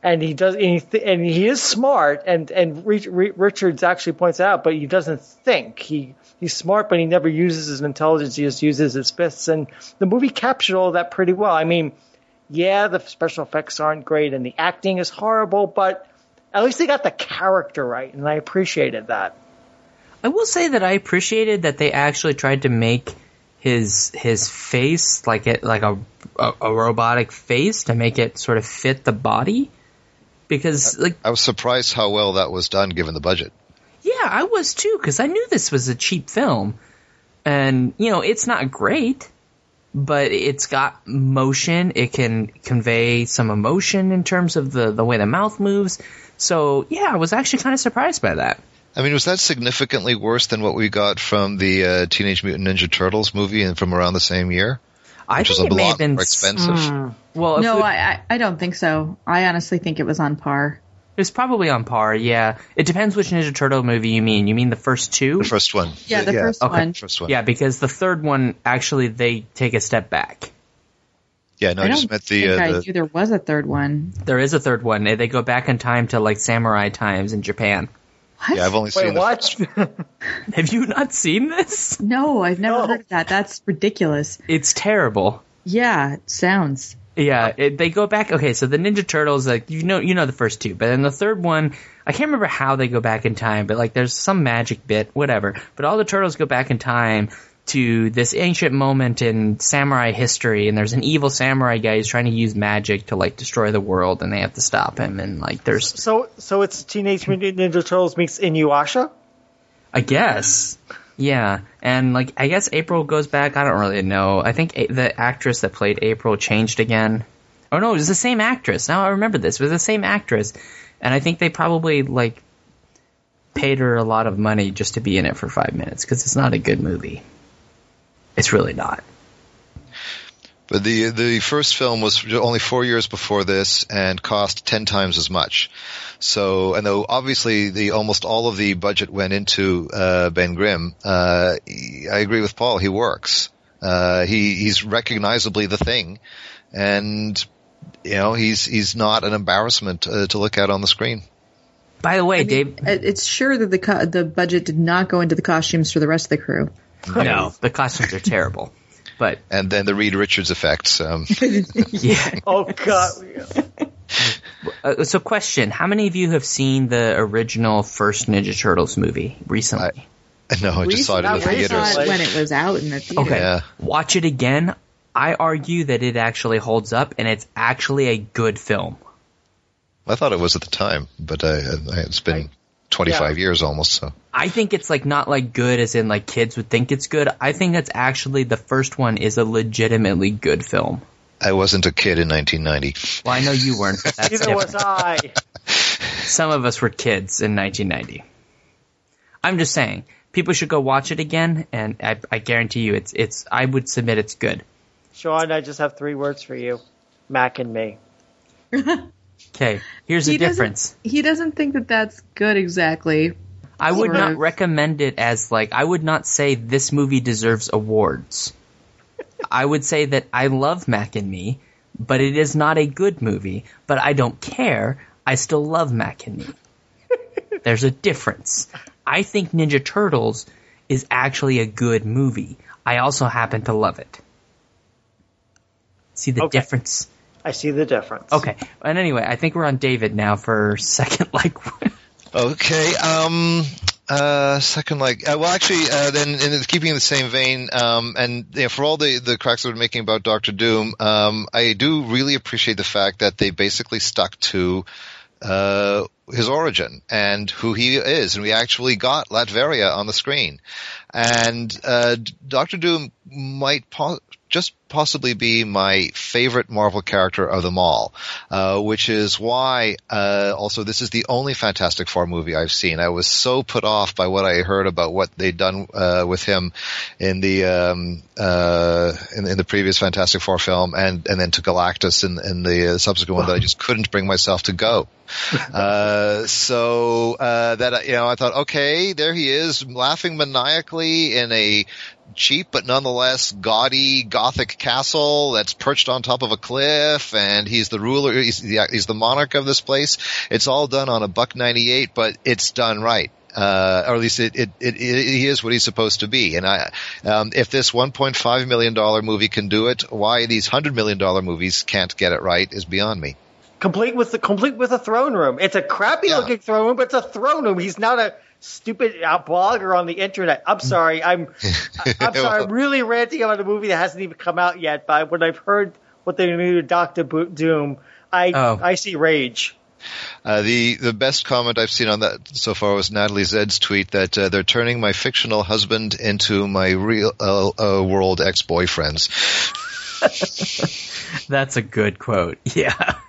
smart, and Richards actually points out, but he doesn't think. He's smart, but he never uses his intelligence. He just uses his fists, and the movie captured all that pretty well. I mean, yeah, the special effects aren't great, and the acting is horrible, but at least they got the character right, and I appreciated that. I will say that I appreciated that they actually tried to make his face like a robotic face to make it sort of fit the body, because I was surprised how well that was done given the budget. Yeah, I was too, because I knew this was a cheap film, and it's not great, but it's got motion. It can convey some emotion in terms of the way the mouth moves. So yeah, I was actually kind of surprised by that. I mean, was that significantly worse than what we got from the Teenage Mutant Ninja Turtles movie and from around the same year? I think it may have been more expensive. Well, no, I don't think so. I honestly think it was on par. It was probably on par, yeah. It depends which Ninja Turtle movie you mean. You mean the first two? The first one. Yeah, the first one. First one. Yeah, because the third one, actually, they take a step back. Yeah, no, I just meant I knew there was a third one. There is a third one. They go back in time to, samurai times in Japan. What? Yeah, I've only seen what? Have you not seen this? No, I've never heard of that. That's ridiculous. It's terrible. Yeah, it sounds. Yeah, they go back. Okay, so the Ninja Turtles, you know the first two, but then the third one, I can't remember how they go back in time, but there's some magic bit, whatever. But all the turtles go back in time to this ancient moment in samurai history, and there's an evil samurai guy who's trying to use magic to destroy the world, and they have to stop him. And there's so it's Teenage Mutant Ninja Turtles meets Inuyasha, I guess. Yeah, and I guess April goes back. I don't really know. I think the actress that played April changed again. Oh no, it was the same actress. Now I remember this. It was the same actress, and I think they probably paid her a lot of money just to be in it for 5 minutes because it's not a good movie. It's really not. But the first film was only 4 years before this and cost 10 times as much. So, and though obviously almost all of the budget went into Ben Grimm, I agree with Paul. He works. He's recognizably the Thing, and he's not an embarrassment to look at on the screen. By the way, Dave, it's sure that the budget did not go into the costumes for the rest of the crew. No, the costumes are terrible. And then the Reed Richards effects. Yeah. Oh God. So, question: how many of you have seen the original first Ninja Turtles movie recently? No, I just saw it in the theater. I saw it when it was out in the theater. Okay, yeah. Watch it again. I argue that it actually holds up, and it's actually a good film. I thought it was at the time, but it's been 25 years almost. So I think it's not good as in kids would think it's good. I think it's actually the first one is a legitimately good film. I wasn't a kid in 1990. Well, I know you weren't. But that's Neither was I. Some of us were kids in 1990. I'm just saying, people should go watch it again, and I guarantee you, I would submit it's good. Sean, I just have 3 words for you: Mac and me. Okay, here's the difference. He doesn't think that that's good exactly. I would not recommend it as I would not say this movie deserves awards. I would say that I love Mac and Me, but it is not a good movie. But I don't care. I still love Mac and Me. There's a difference. I think Ninja Turtles is actually a good movie. I also happen to love it. See the difference? I see the difference. Okay. And anyway, I think we're on David now for second one. Okay. Second well, actually, then in keeping in the same vein, and for all the cracks that we're making about Dr. Doom, I do really appreciate the fact that they basically stuck to his origin and who he is, and we actually got Latveria on the screen. And Dr. Doom might just possibly be my favorite Marvel character of them all, which is why also this is the only Fantastic Four movie I've seen. I was so put off by what I heard about what they'd done with him in the previous Fantastic Four film, and then to Galactus in the subsequent one, that I just couldn't bring myself to go. So that I thought, okay, there he is, laughing maniacally in a cheap but nonetheless gaudy Gothic castle that's perched on top of a cliff, and he's the ruler, he's the monarch of this place. It's all done on $1.98, but it's done right. Or at least he is what he's supposed to be. And if this $1.5 million movie can do it, why these $100 million movies can't get it right is beyond me. Complete with a throne room. It's a crappy looking throne room, but it's a throne room. He's not a stupid blogger on the internet. I'm sorry. I'm sorry. I'm really ranting about a movie that hasn't even come out yet. But when I've heard what they do to Dr. Doom, I see rage. The best comment I've seen on that so far was Natalie Zed's tweet that they're turning my fictional husband into my real world ex-boyfriends. That's a good quote. Yeah.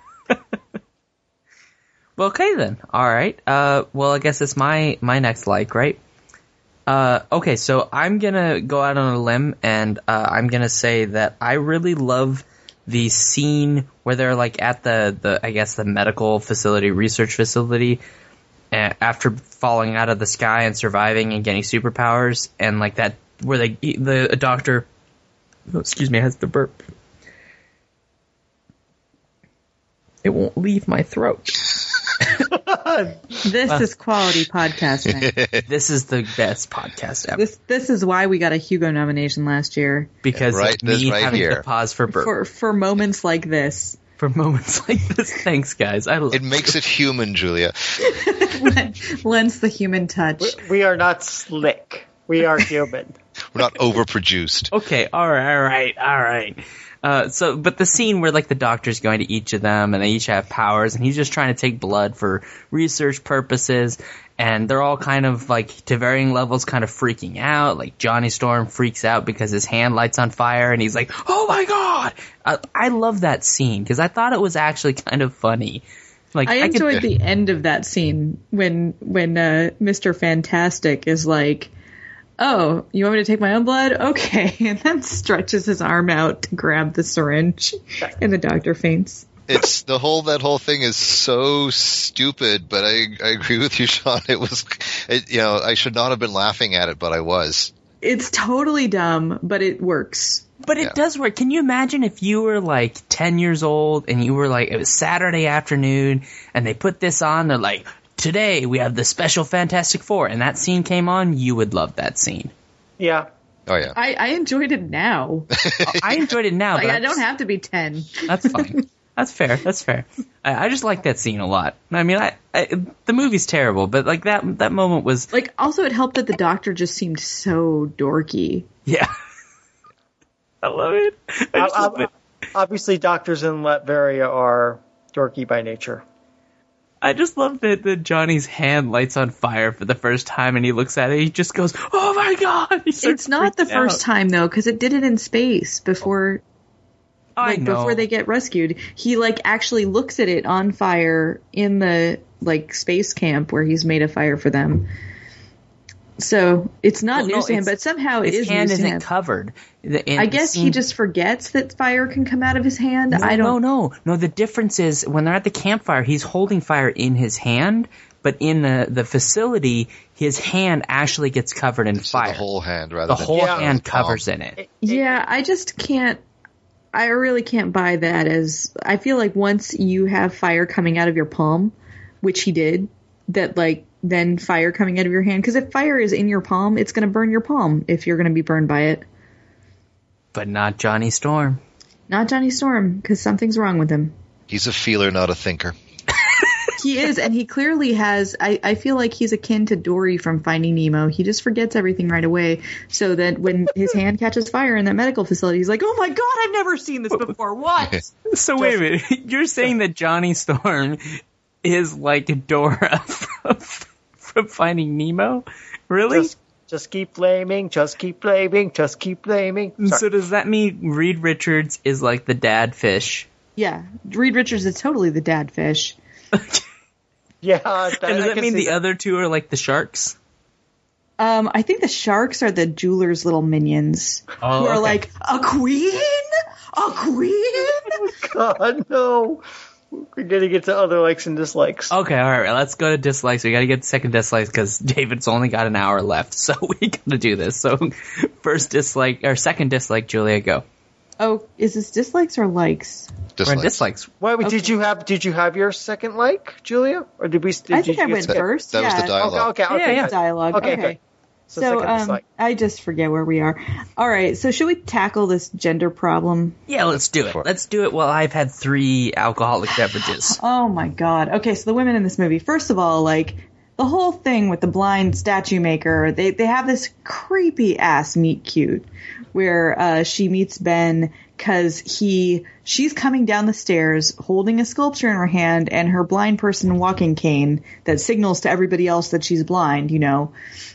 Well, okay then. All right. Well, I guess it's my next right? Okay, so I'm gonna go out on a limb, and I'm gonna say that I really love the scene where they're at the medical facility, research facility, after falling out of the sky and surviving and getting superpowers, and that where the doctor, has the burp. It won't leave my throat. This is quality podcasting. This is the best podcast ever. This is why we got a Hugo nomination last year. Because of me having to pause for burp. For moments like this. For moments like this. Thanks, guys. It makes it human, Julia. Lends the human touch. We are not slick. We are human. We're not overproduced. Okay, all right. But the scene where the doctor's going to each of them, and they each have powers, and he's just trying to take blood for research purposes, and they're all kind of to varying levels kind of freaking out. Johnny Storm freaks out because his hand lights on fire, and he's like, "Oh my god!" I love that scene because I thought it was actually kind of funny. I enjoyed the end of that scene when Mr. Fantastic is like, "Oh, you want me to take my own blood? Okay." And then stretches his arm out to grab the syringe, and the doctor faints. It's that whole thing is so stupid, but I agree with you, Sean. I should not have been laughing at it, but I was. It's totally dumb, but it works. But it does work. Can you imagine if you were 10 years old and you were it was Saturday afternoon and they put this on, they're like, "Today we have the special Fantastic Four," and that scene came on, you would love that scene. Yeah. Oh, yeah. I enjoyed it now. I enjoyed it now. But I don't have to be 10. That's fine. That's fair. I just like that scene a lot. I mean, the movie's terrible, but that moment was also it helped that the doctor just seemed so dorky. Yeah. I love it. Obviously, doctors in Latveria are dorky by nature. I just love that Johnny's hand lights on fire for the first time, and he looks at it. He just goes, "Oh my god!" It's not the first time though, because it did it in space before. like before they get rescued. He like actually looks at it on fire in the like space camp where he's made a fire for them. So it's not news to him, but somehow it is news to him. His hand isn't covered. I guess he just forgets that fire can come out of his hand. No. The difference is when they're at the campfire, he's holding fire in his hand, but in the facility, his hand actually gets covered in fire. The whole hand, rather. The whole hand covers in it. Yeah, I just can't. I really can't buy that. As I feel like once you have fire coming out of your palm, which he did, that like. Then fire coming out of your hand. Because if fire is in your palm, it's going to burn your palm if you're going to be burned by it. But not Johnny Storm. Not Johnny Storm, because something's wrong with him. He's a feeler, not a thinker. He is, and he clearly has... I feel like he's akin to Dory from Finding Nemo. He just forgets everything right away, so that when his hand catches fire in that medical facility, he's like, oh my god, I've never seen this before. What? So wait a minute. You're saying that Johnny Storm is like Dora from Finding Nemo? Really? Just keep blaming, just keep blaming, just keep blaming. Sorry. So does that mean Reed Richards is like the dad fish? Yeah, Reed Richards is totally the dad fish. Yeah. And does that mean the other two are like the sharks? I think the sharks are the jeweler's little minions who are like, a queen? A queen? God, no. We're going to get to other likes and dislikes. Okay, all right. Let's go to dislikes. We got to get to second dislikes because David's only got an hour left, so we got to do this. So first dislike, or second dislike, Julia, go. Oh, is this dislikes or likes? Dislikes. Wait, okay. Did you have your second like, Julia? Or did we? I think I went first. That was the dialogue. Okay. Yeah. Dialogue. Okay. So I just forget where we are. All right, so should we tackle this gender problem? Yeah, let's do it. Let's do it while I've had 3 alcoholic beverages. Oh my god. Okay, so the women in this movie, first of all, like, the whole thing with the blind statue maker, they have this creepy ass meet cute where she meets Ben because she's coming down the stairs holding a sculpture in her hand and her blind person walking cane that signals to everybody else that she's blind, you know.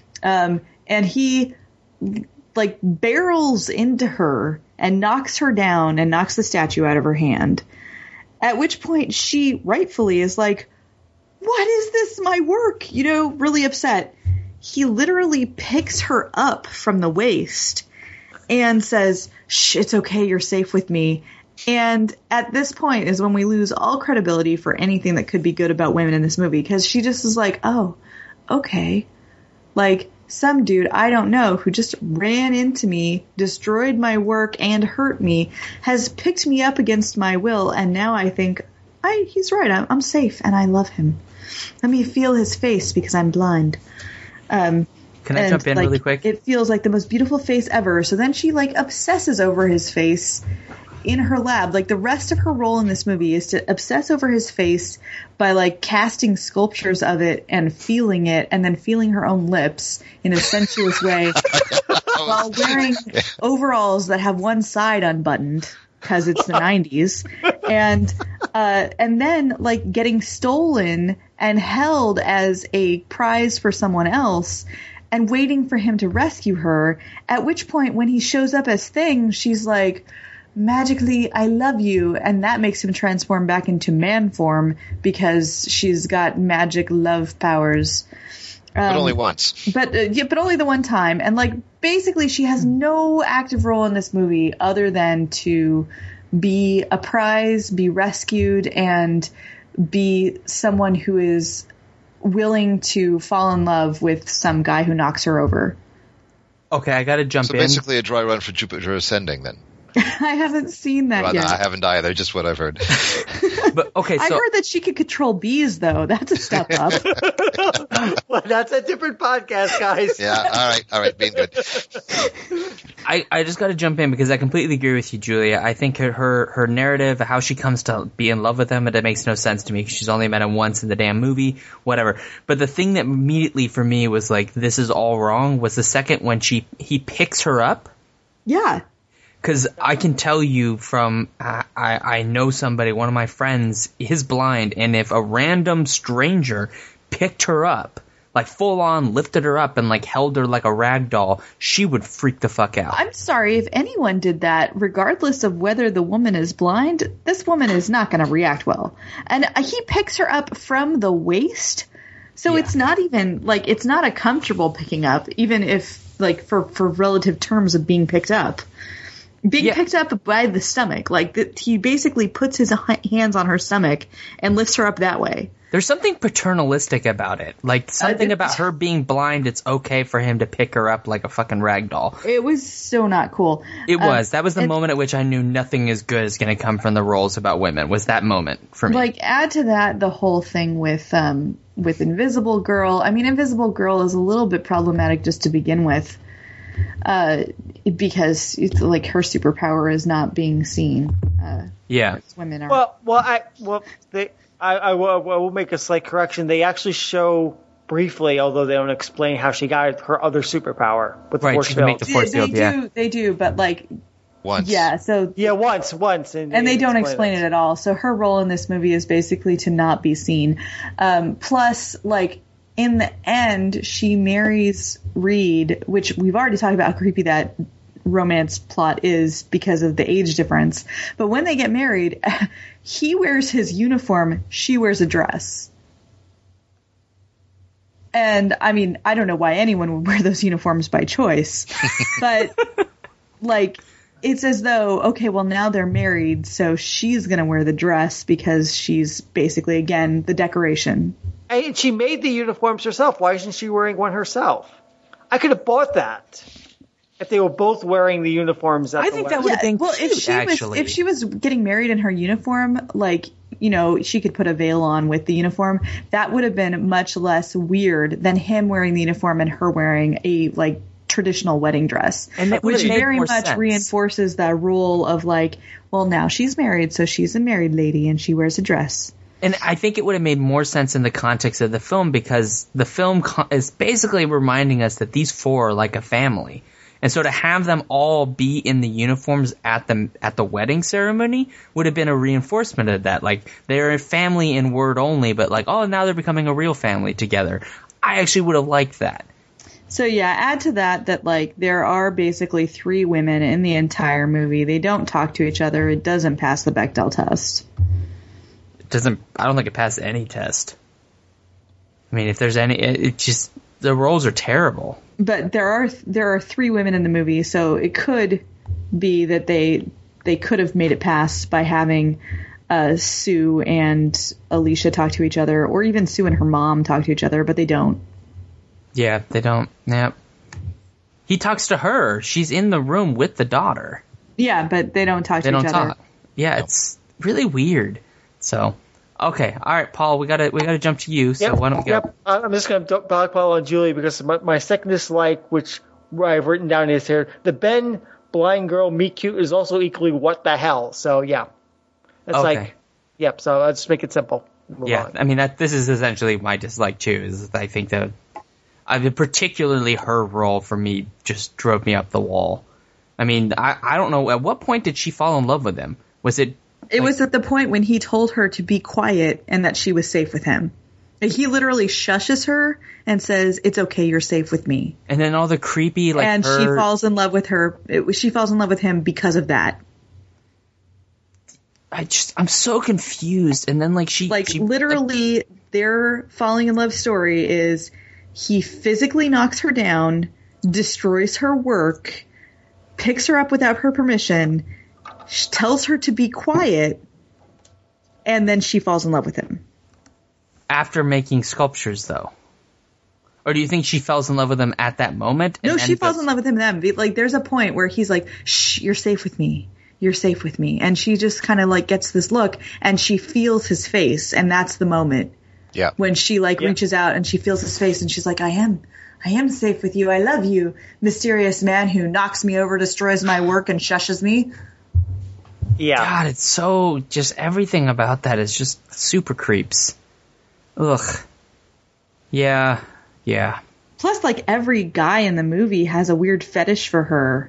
And he like barrels into her and knocks her down and knocks the statue out of her hand. At which point she rightfully is like, what is this? My work, you know, really upset. He literally picks her up from the waist and says, shh, it's okay. You're safe with me. And at this point is when we lose all credibility for anything that could be good about women in this movie. Because she just is like, oh, okay. Like, some dude I don't know who just ran into me, destroyed my work, and hurt me, has picked me up against my will, and now I think, he's right, I'm safe, and I love him. Let me feel his face because I'm blind. Can I jump in really quick? It feels like the most beautiful face ever, so then she, like, obsesses over his face in her lab. Like, the rest of her role in this movie is to obsess over his face by, like, casting sculptures of it and feeling it and then feeling her own lips in a sensuous way while wearing overalls that have one side unbuttoned because it's the 90s. And then, like, getting stolen and held as a prize for someone else and waiting for him to rescue her, at which point when he shows up as Thing, she's like, magically, I love you, and that makes him transform back into man form because she's got magic love powers. But only once. But only the one time. And, like, basically she has no active role in this movie other than to be a prize, be rescued, and be someone who is willing to fall in love with some guy who knocks her over. Okay, I gotta jump in. So basically a dry run for Jupiter Ascending, then. I haven't seen that yet. I haven't either, just what I've heard. But okay, so I've heard that she could control bees, though. That's a step up. Well, that's a different podcast, guys. Yeah, all right, being good. I just got to jump in because I completely agree with you, Julia. I think her narrative, how she comes to be in love with him, it makes no sense to me because she's only met him once in the damn movie, whatever. But the thing that immediately for me was like, this is all wrong, was the second when he picks her up. Yeah. Because I can tell you from, I know somebody, one of my friends is blind, and if a random stranger picked her up, like full on lifted her up and like held her like a rag doll, she would freak the fuck out. I'm sorry, if anyone did that, regardless of whether the woman is blind, this woman is not going to react well. And he picks her up from the waist, so it's not even, like, it's not a comfortable picking up, even if, like, for relative terms of being picked up. Picked up by the stomach. Like, he basically puts his hands on her stomach and lifts her up that way. There's something paternalistic about it. Like, something about her being blind, it's okay for him to pick her up like a fucking rag doll. It was so not cool. It was. That was the moment at which I knew nothing as good is going to come from the roles about women, was that moment for me. Like, add to that the whole thing with Invisible Girl. I mean, Invisible Girl is a little bit problematic just to begin with. Because it's like her superpower is not being seen. Women are. I will make a slight correction. They actually show briefly, although they don't explain how she got her other superpower with the force field. Make the force field. They do, but like once. Yeah, so once, and they don't explain it at all. So her role in this movie is basically to not be seen. Plus, like, in the end, she marries Reed, which we've already talked about how creepy that romance plot is because of the age difference. But when they get married, he wears his uniform, she wears a dress. And, I mean, I don't know why anyone would wear those uniforms by choice. But, like, it's as though, okay, well, now they're married, so she's going to wear the dress because she's basically, again, the decoration. And she made the uniforms herself. Why isn't she wearing one herself? I could have bought that if they were both wearing the uniforms. I think that would have been cute, if she was getting married in her uniform, like, you know, she could put a veil on with the uniform. That would have been much less weird than him wearing the uniform and her wearing a, like, traditional wedding dress, which very much reinforces that rule of, like, well, now she's married, so she's a married lady and she wears a dress. And I think it would have made more sense in the context of the film, because the film is basically reminding us that these four are like a family. And so to have them all be in the uniforms at the wedding ceremony would have been a reinforcement of that. Like, they're a family in word only, but like, oh, now they're becoming a real family together. I actually would have liked that. So yeah, add to that like there are basically 3 women in the entire movie. They don't talk to each other. It doesn't pass the Bechdel test. I don't think it passed any test. I mean, if there's any, it just, the roles are terrible. But there are 3 women in the movie, so it could be that they could have made it pass by having Sue and Alicia talk to each other, or even Sue and her mom talk to each other, but they don't. Yeah, they don't. Yeah. He talks to her. She's in the room with the daughter. Yeah, but they don't talk to each other. Yeah, it's really weird. So, okay, all right, Paul, we gotta jump to you. So why don't we go? I'm just gonna blackball on Julie because my second dislike, which I've written down, is here: the Ben blind girl meet cute is also equally what the hell. So yeah, it's like, yep. So I'll just make it simple. Move on. I mean this is essentially my dislike too. Is I think that particularly her role for me just drove me up the wall. I mean, I don't know, at what point did she fall in love with him? Was it? It was at the point when he told her to be quiet and that she was safe with him. He literally shushes her and says, "It's okay, you're safe with me." And then all the creepy, like, and she falls in love with her. She falls in love with him because of that. I'm so confused. And then, like, she literally, their falling in love story is he physically knocks her down, destroys her work, picks her up without her permission, tells her to be quiet, and then she falls in love with him. After making sculptures, though? Or do you think she falls in love with him at that moment? No, she falls in love with him then. Like, there's a point where he's like, "Shh, you're safe with me. You're safe with me." And she just kind of, like, gets this look, and she feels his face, and that's the moment. Yeah. When she, like, reaches out, and she feels his face, and she's like, I am safe with you. I love you, mysterious man who knocks me over, destroys my work, and shushes me. Yeah. God, it's so, just everything about that is just super creeps. Ugh. Yeah. Plus, like, every guy in the movie has a weird fetish for her.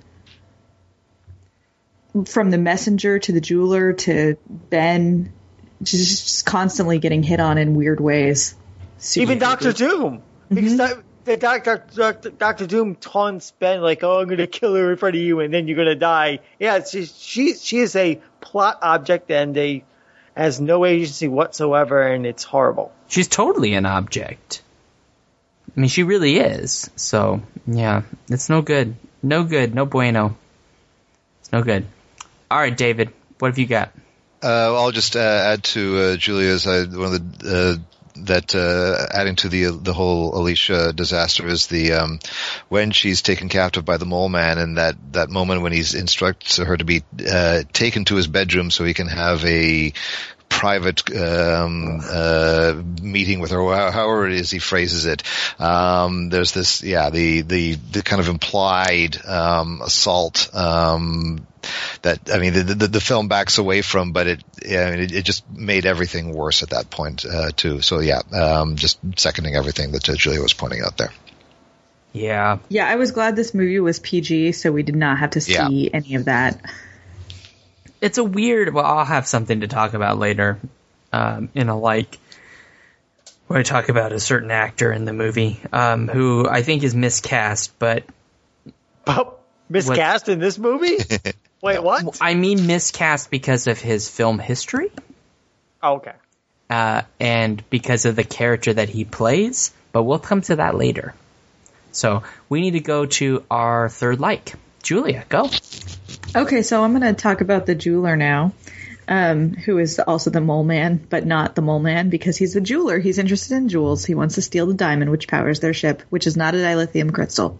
From the messenger to the jeweler to Ben, just constantly getting hit on in weird ways. Even Dr. Doom. Because the Dr. Doom taunts Ben like, "Oh, I'm going to kill her in front of you, and then you're going to die." Yeah, she is a plot object and has no agency whatsoever, and it's horrible. She's totally an object. I mean, she really is. So, yeah, it's no good. No good. No bueno. It's no good. All right, David, what have you got? I'll just add to Julia's one of the adding to the whole Alicia disaster is the when she's taken captive by the mole man, and that moment when he instructs her to be taken to his bedroom so he can have a private meeting with her, however it is he phrases it. There's this, the kind of implied assault that, I mean, the film backs away from, but it just made everything worse at that point too. So just seconding everything that Julia was pointing out there. Yeah. Yeah, I was glad this movie was PG, so we did not have to see any of that. It's a weird. Well, I'll have something to talk about later, where I talk about a certain actor in the movie who I think is miscast, but miscast in this movie? Wait, what? I mean, miscast because of his film history. Oh, okay. And because of the character that he plays, but we'll come to that later. So we need to go to our third like. Julia, go. Okay, so I'm going to talk about the jeweler now, who is also the mole man, but not the mole man because he's a jeweler. He's interested in jewels. He wants to steal the diamond which powers their ship, which is not a dilithium crystal.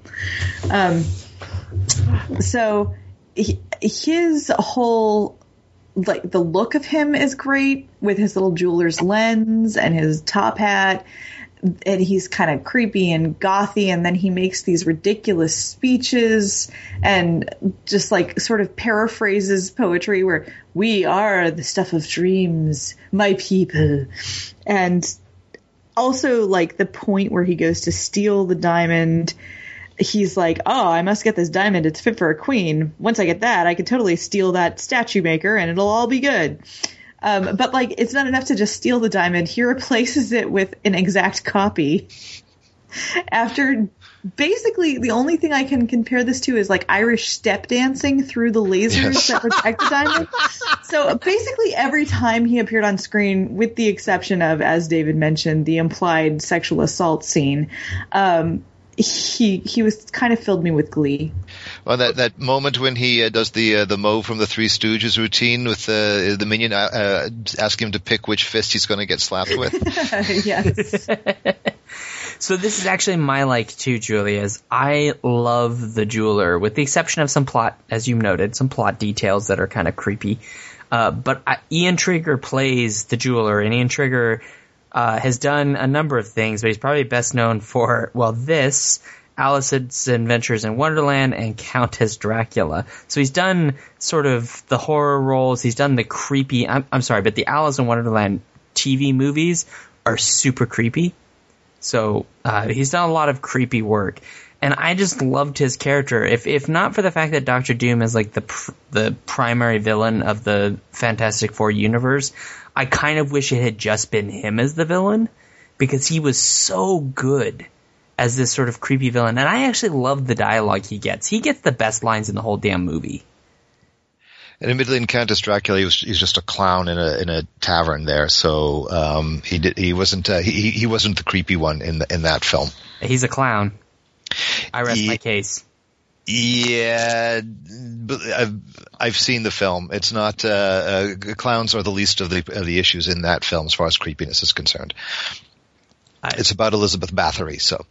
So his whole, like, the look of him is great with his little jeweler's lens and his top hat. And he's kind of creepy and gothy, and then he makes these ridiculous speeches and just like sort of paraphrases poetry where we are the stuff of dreams, my people. And also like the point where he goes to steal the diamond, he's like, oh, I must get this diamond. It's fit for a queen. Once I get that, I can totally steal that statue maker and it'll all be good. But like, it's not enough to just steal the diamond. He replaces it with an exact copy. After basically the only thing I can compare this to is like Irish step dancing through the lasers that protect the diamond. So basically every time he appeared on screen, with the exception of, as David mentioned, the implied sexual assault scene, he was kind of filled me with glee. Well, that moment when he does the Moe from the Three Stooges routine with the minion asking him to pick which fist he's going to get slapped with. Yes. So this is actually my like too, Julia's. I love the jeweler, with the exception of some plot, as you noted, some plot details that are kind of creepy. But Ian Trigger plays the jeweler, and Ian Trigger has done a number of things, but he's probably best known for, this, Alice's Adventures in Wonderland, and Countess Dracula. So he's done sort of the horror roles. He's done the creepy. I'm sorry, but the Alice in Wonderland TV movies are super creepy. So he's done a lot of creepy work, and I just loved his character. If not for the fact that Dr. Doom is like the primary villain of the Fantastic Four universe, I kind of wish it had just been him as the villain, because he was so good as this sort of creepy villain. And I actually love the dialogue he gets. He gets the best lines in the whole damn movie. And admittedly, in Countess Dracula, he's just a clown in a tavern there. So he wasn't the creepy one in that film. He's a clown. I rest my case. Yeah, I've seen the film. It's not clowns are the least of the issues in that film as far as creepiness is concerned. It's about Elizabeth Bathory, so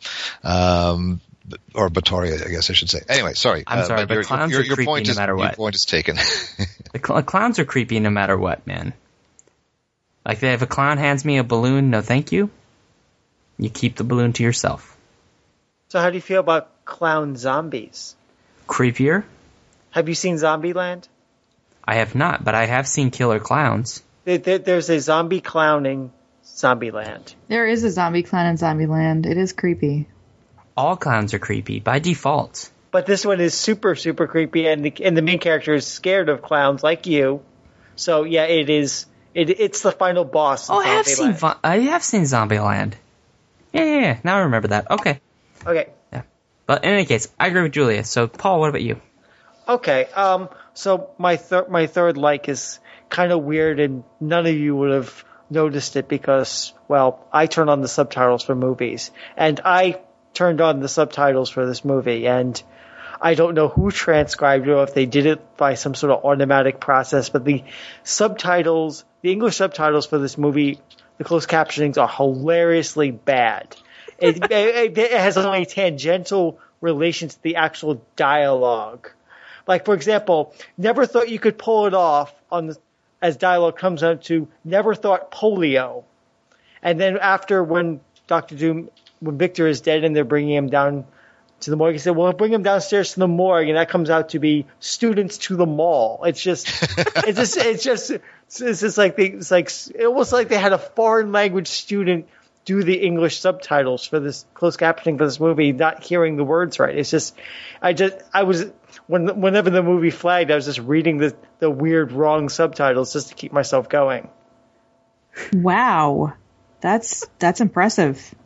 or Bathory, I guess I should say. Anyway, sorry. I'm sorry, but clowns are creepy no matter what. Your point is taken. The clowns are creepy no matter what, man. Like, if a clown hands me a balloon, no thank you. You keep the balloon to yourself. So how do you feel about clown zombies? Creepier. Have you seen Zombieland? I have not, but I have seen killer clowns. There's a zombie clowning Zombieland. There is a zombie clown in Zombieland. It is creepy. All clowns are creepy by default. But this one is super, super creepy, and the main character is scared of clowns like you. So yeah, it is. It's the final boss. I have seen Zombieland. Yeah. Now I remember that. Okay. Okay. Yeah. But in any case, I agree with Julia. So, Paul, what about you? Okay. So my third like is kind of weird, and none of you would have noticed it because, well, I turn on the subtitles for movies, and I turned on the subtitles for this movie, and I don't know who transcribed it or if they did it by some sort of automatic process, but the English subtitles for this movie, the closed captionings are hilariously bad. It has only tangential relation to the actual dialogue. Like, for example, never thought you could pull it off as dialogue comes out to never thought polio. And then after when Victor is dead and they're bringing him down to the morgue, he said, well, bring him downstairs to the morgue. And that comes out to be students to the mall. It's almost like they had a foreign language student do the English subtitles for this closed captioning for this movie, not hearing the words right. It's just, whenever the movie flagged, I was just reading the weird wrong subtitles just to keep myself going. Wow. That's impressive.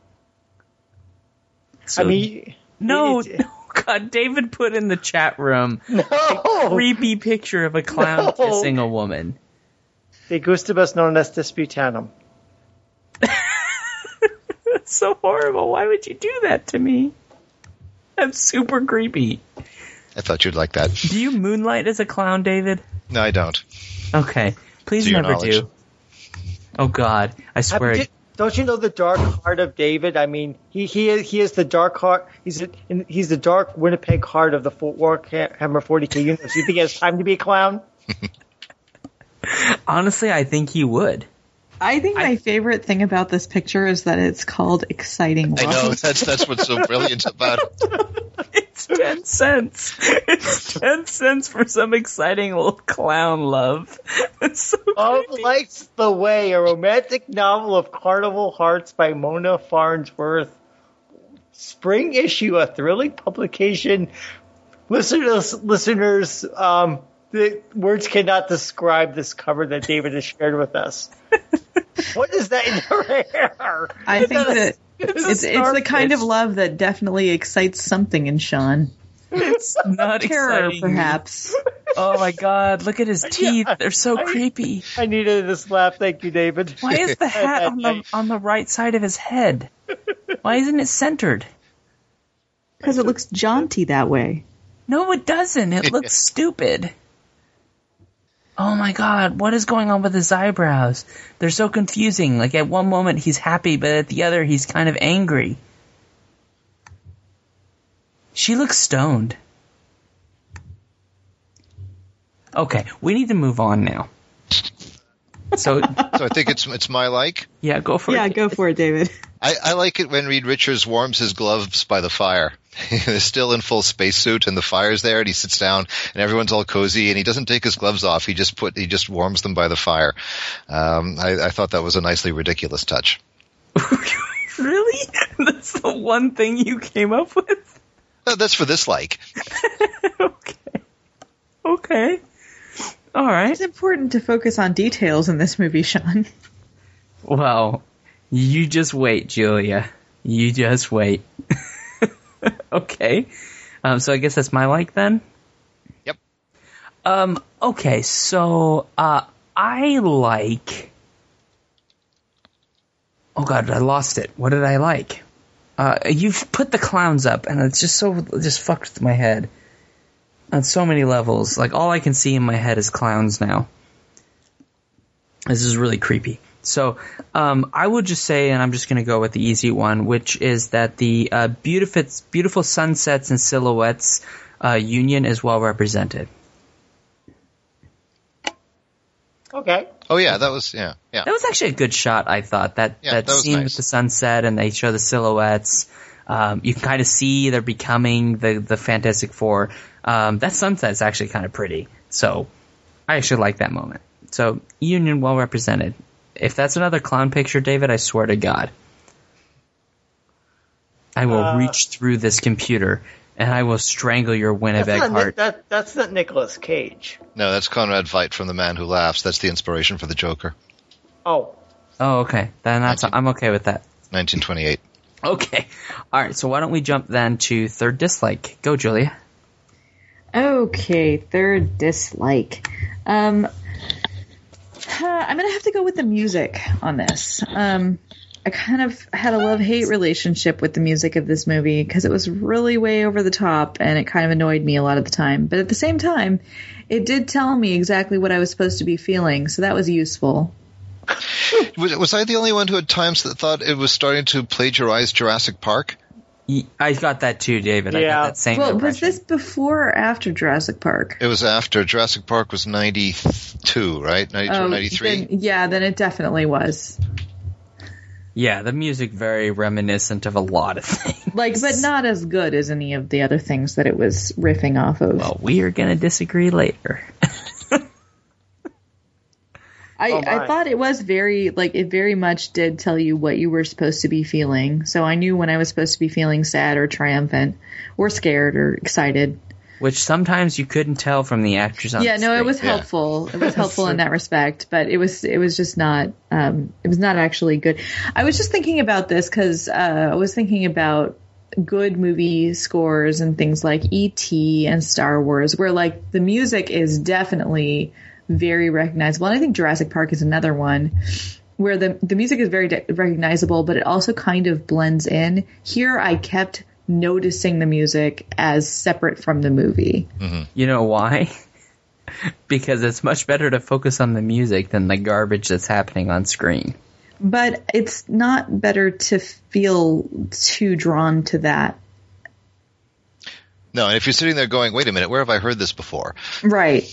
So, I mean, no, God, David put in the chat room a creepy picture of a clown kissing a woman. De gustibus non est disputanum. That's so horrible. Why would you do that to me? That's super creepy. I thought you'd like that. Do you moonlight as a clown, David? No, I don't. Okay. Please never do. Oh, God. I swear. Don't you know the dark heart of David? I mean, he is the dark heart. He's the dark Winnipeg heart of the Warhammer 40K universe. You think he has time to be a clown? Honestly, I think he would. I think my favorite thing about this picture is that it's called Exciting Love. I know, that's what's so brilliant about it. It's 10 cents. It's 10 cents for some exciting little clown love. It's so Love Lights the Way, a romantic novel of Carnival Hearts by Mona Farnsworth. Spring issue, a thrilling publication. Listeners, the words cannot describe this cover that David has shared with us. What is that in your hair? I think that it's the kind of love that definitely excites something in Sean. It's not terror, exciting. perhaps. Oh my God! Look at his teeth; they're so creepy. I needed this laugh. Thank you, David. Why is the hat on the right side of his head? Why isn't it centered? Because it looks jaunty that way. No, it doesn't. It looks stupid. Oh my God, what is going on with his eyebrows? They're so confusing. Like at one moment he's happy, but at the other he's kind of angry. She looks stoned. Okay, we need to move on now. So I think it's my like? Yeah, go for it. Yeah, go for it, David. I like it when Reed Richards warms his gloves by the fire. He's still in full spacesuit and the fire's there and he sits down and everyone's all cozy and he doesn't take his gloves off. He just warms them by the fire. I thought that was a nicely ridiculous touch. Really? That's the one thing you came up with? No, that's for this like. Okay. All right. It's important to focus on details in this movie, Sean. Well, you just wait, Julia. You just wait. Okay. So I guess that's my like then? Yep. Okay, so I like... Oh God, I lost it. What did I like? You've put the clowns up, and it's just fucked with my head. On so many levels. Like, all I can see in my head is clowns now. This is really creepy. So, I would just say, and I'm just going to go with the easy one, which is that the beautiful sunsets and silhouettes union is well represented. Okay. Oh yeah, that was yeah. That was actually a good shot, I thought. That scene nice. with the sunset and they show the silhouettes. You can kind of see they're becoming the Fantastic Four. That sunset's actually kind of pretty. So, I actually like that moment. So, union well represented. If that's another clown picture, David, I swear to God, I will reach through this computer and I will strangle your Winnipeg heart. That's not Nicolas Cage. No, that's Conrad Veidt from The Man Who Laughs. That's the inspiration for the Joker. Oh. Oh, okay. Then I'm okay with that. 1928. Okay. All right. So why don't we jump then to third dislike? Go, Julia. Okay, third dislike. I'm going to have to go with the music on this. I kind of had a love-hate relationship with the music of this movie because it was really way over the top and it kind of annoyed me a lot of the time. But at the same time, it did tell me exactly what I was supposed to be feeling, so that was useful. Was I the only one who at times that thought it was starting to plagiarize Jurassic Park? I got that too, David. I got that same Well, impression. was this before or after Jurassic Park? It was after. Jurassic Park was 92, right? 92 or 93? Then it definitely was. Yeah, the music very reminiscent of a lot of things. But not as good as any of the other things that it was riffing off of. Well, we are going to disagree later. I thought it was it very much did tell you what you were supposed to be feeling. So I knew when I was supposed to be feeling sad or triumphant or scared or excited. Which sometimes you couldn't tell from the actors on the screen. It was helpful. It was helpful in that respect, but it was just not, it was not actually good. I was just thinking about this because, I was thinking about good movie scores and things like E.T. and Star Wars, where the music is definitely very recognizable. And I think Jurassic Park is another one where the music is very recognizable, but it also kind of blends in. Here I kept noticing the music as separate from the movie. Mm-hmm. You know why? Because it's much better to focus on the music than the garbage that's happening on screen. But it's not better to feel too drawn to that. No, and if you're sitting there going, wait a minute, where have I heard this before? Right.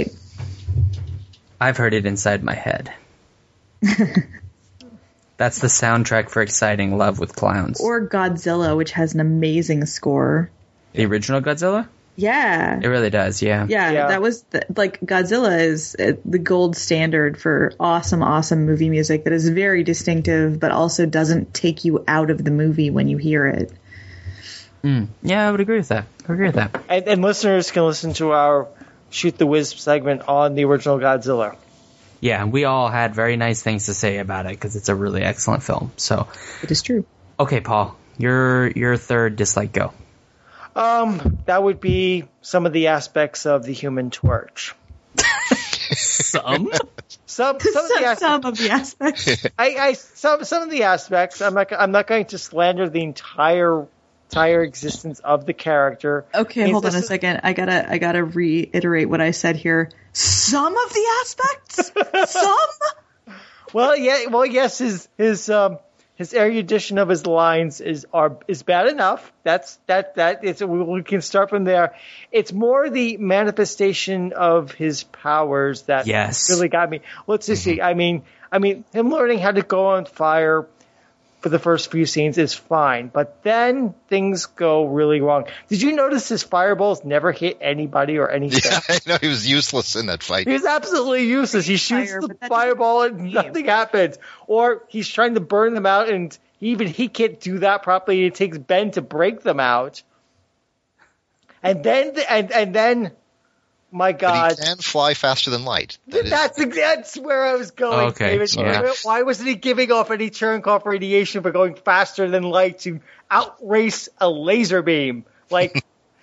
I've heard it inside my head. That's the soundtrack for Exciting Love with Clowns. Or Godzilla, which has an amazing score. The original Godzilla? Yeah. It really does, yeah. Yeah, that was, Godzilla is the gold standard for awesome movie music that is very distinctive, but also doesn't take you out of the movie when you hear it. Yeah, I would agree with that. And listeners can listen to our Shoot the Whiz segment on the original Godzilla. Yeah, we all had very nice things to say about it because it's a really excellent film. So it is true. Okay, Paul, your third dislike, go. That would be some of the aspects of the Human Torch. Some of the aspects. Some of the aspects. I'm not going to slander the entire existence of the character. Okay, hold on a second. I gotta reiterate what I said here. Some of the aspects? Some? Well, yes, his erudition of his lines is bad enough. We can start from there. It's more the manifestation of his powers that really got me. Let's just see. I mean, him learning how to go on fire for the first few scenes is fine, but then things go really wrong. Did you notice his fireballs never hit anybody or anything? Yeah, I know, he was useless in that fight. He was absolutely useless. He shoots the fireball and nothing happens. Or he's trying to burn them out and he can't do that properly. It takes Ben to break them out. And then my God. But he can fly faster than light. That's where I was going, okay, David. yeah. Why wasn't he giving off any Cherenkov radiation for going faster than light to outrace a laser beam? What?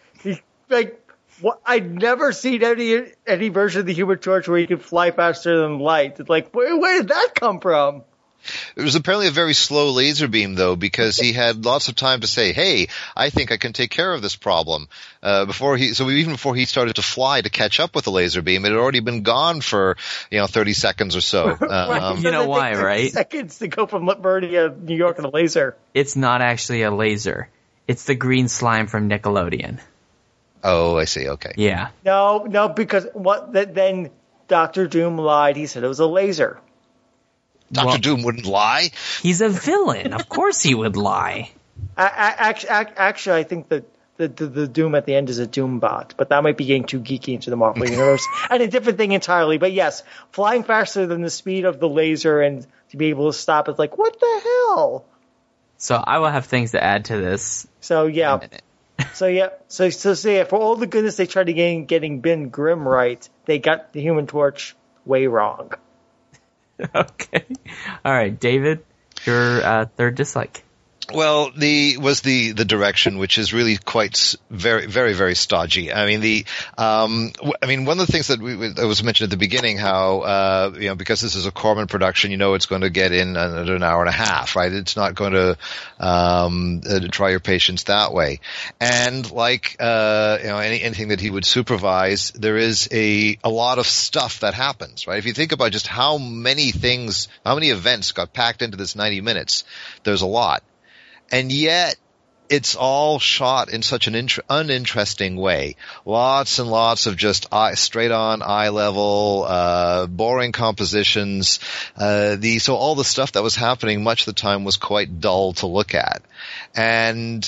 I'd never seen any version of the Human Torch where he could fly faster than light. It's where did that come from? It was apparently a very slow laser beam, though, because he had lots of time to say, hey, I think I can take care of this problem. Even before he started to fly to catch up with the laser beam, it had already been gone for, 30 seconds or so. Right. You know why, right? Seconds to go from Liberty, New York, and a laser. It's not actually a laser. It's the green slime from Nickelodeon. Oh, I see. Okay. Yeah. No, because then Dr. Doom lied. He said it was a laser. Dr. Doom wouldn't lie. He's a villain. Of course he would lie. Actually, I think that the Doom at the end is a Doom bot, but that might be getting too geeky into the Marvel Universe. And a different thing entirely. But yes, flying faster than the speed of the laser and to be able to stop it, what the hell? So I will have things to add to this. So yeah. So for all the goodness they tried to getting Ben Grimm right, they got the Human Torch way wrong. Okay. All right, David? your third dislike? Well, the direction, which is really quite very, very, very stodgy. I mean, one of the things that was mentioned at the beginning, how because this is a Corman production, it's going to get in under an hour and a half, right? It's not going to try your patience that way. And like anything that he would supervise, there is a lot of stuff that happens, right? If you think about just how many events got packed into this 90 minutes, there's a lot. And yet, it's all shot in such an uninteresting way. Lots and lots of just straight on eye level, boring compositions. So all the stuff that was happening much of the time was quite dull to look at. And,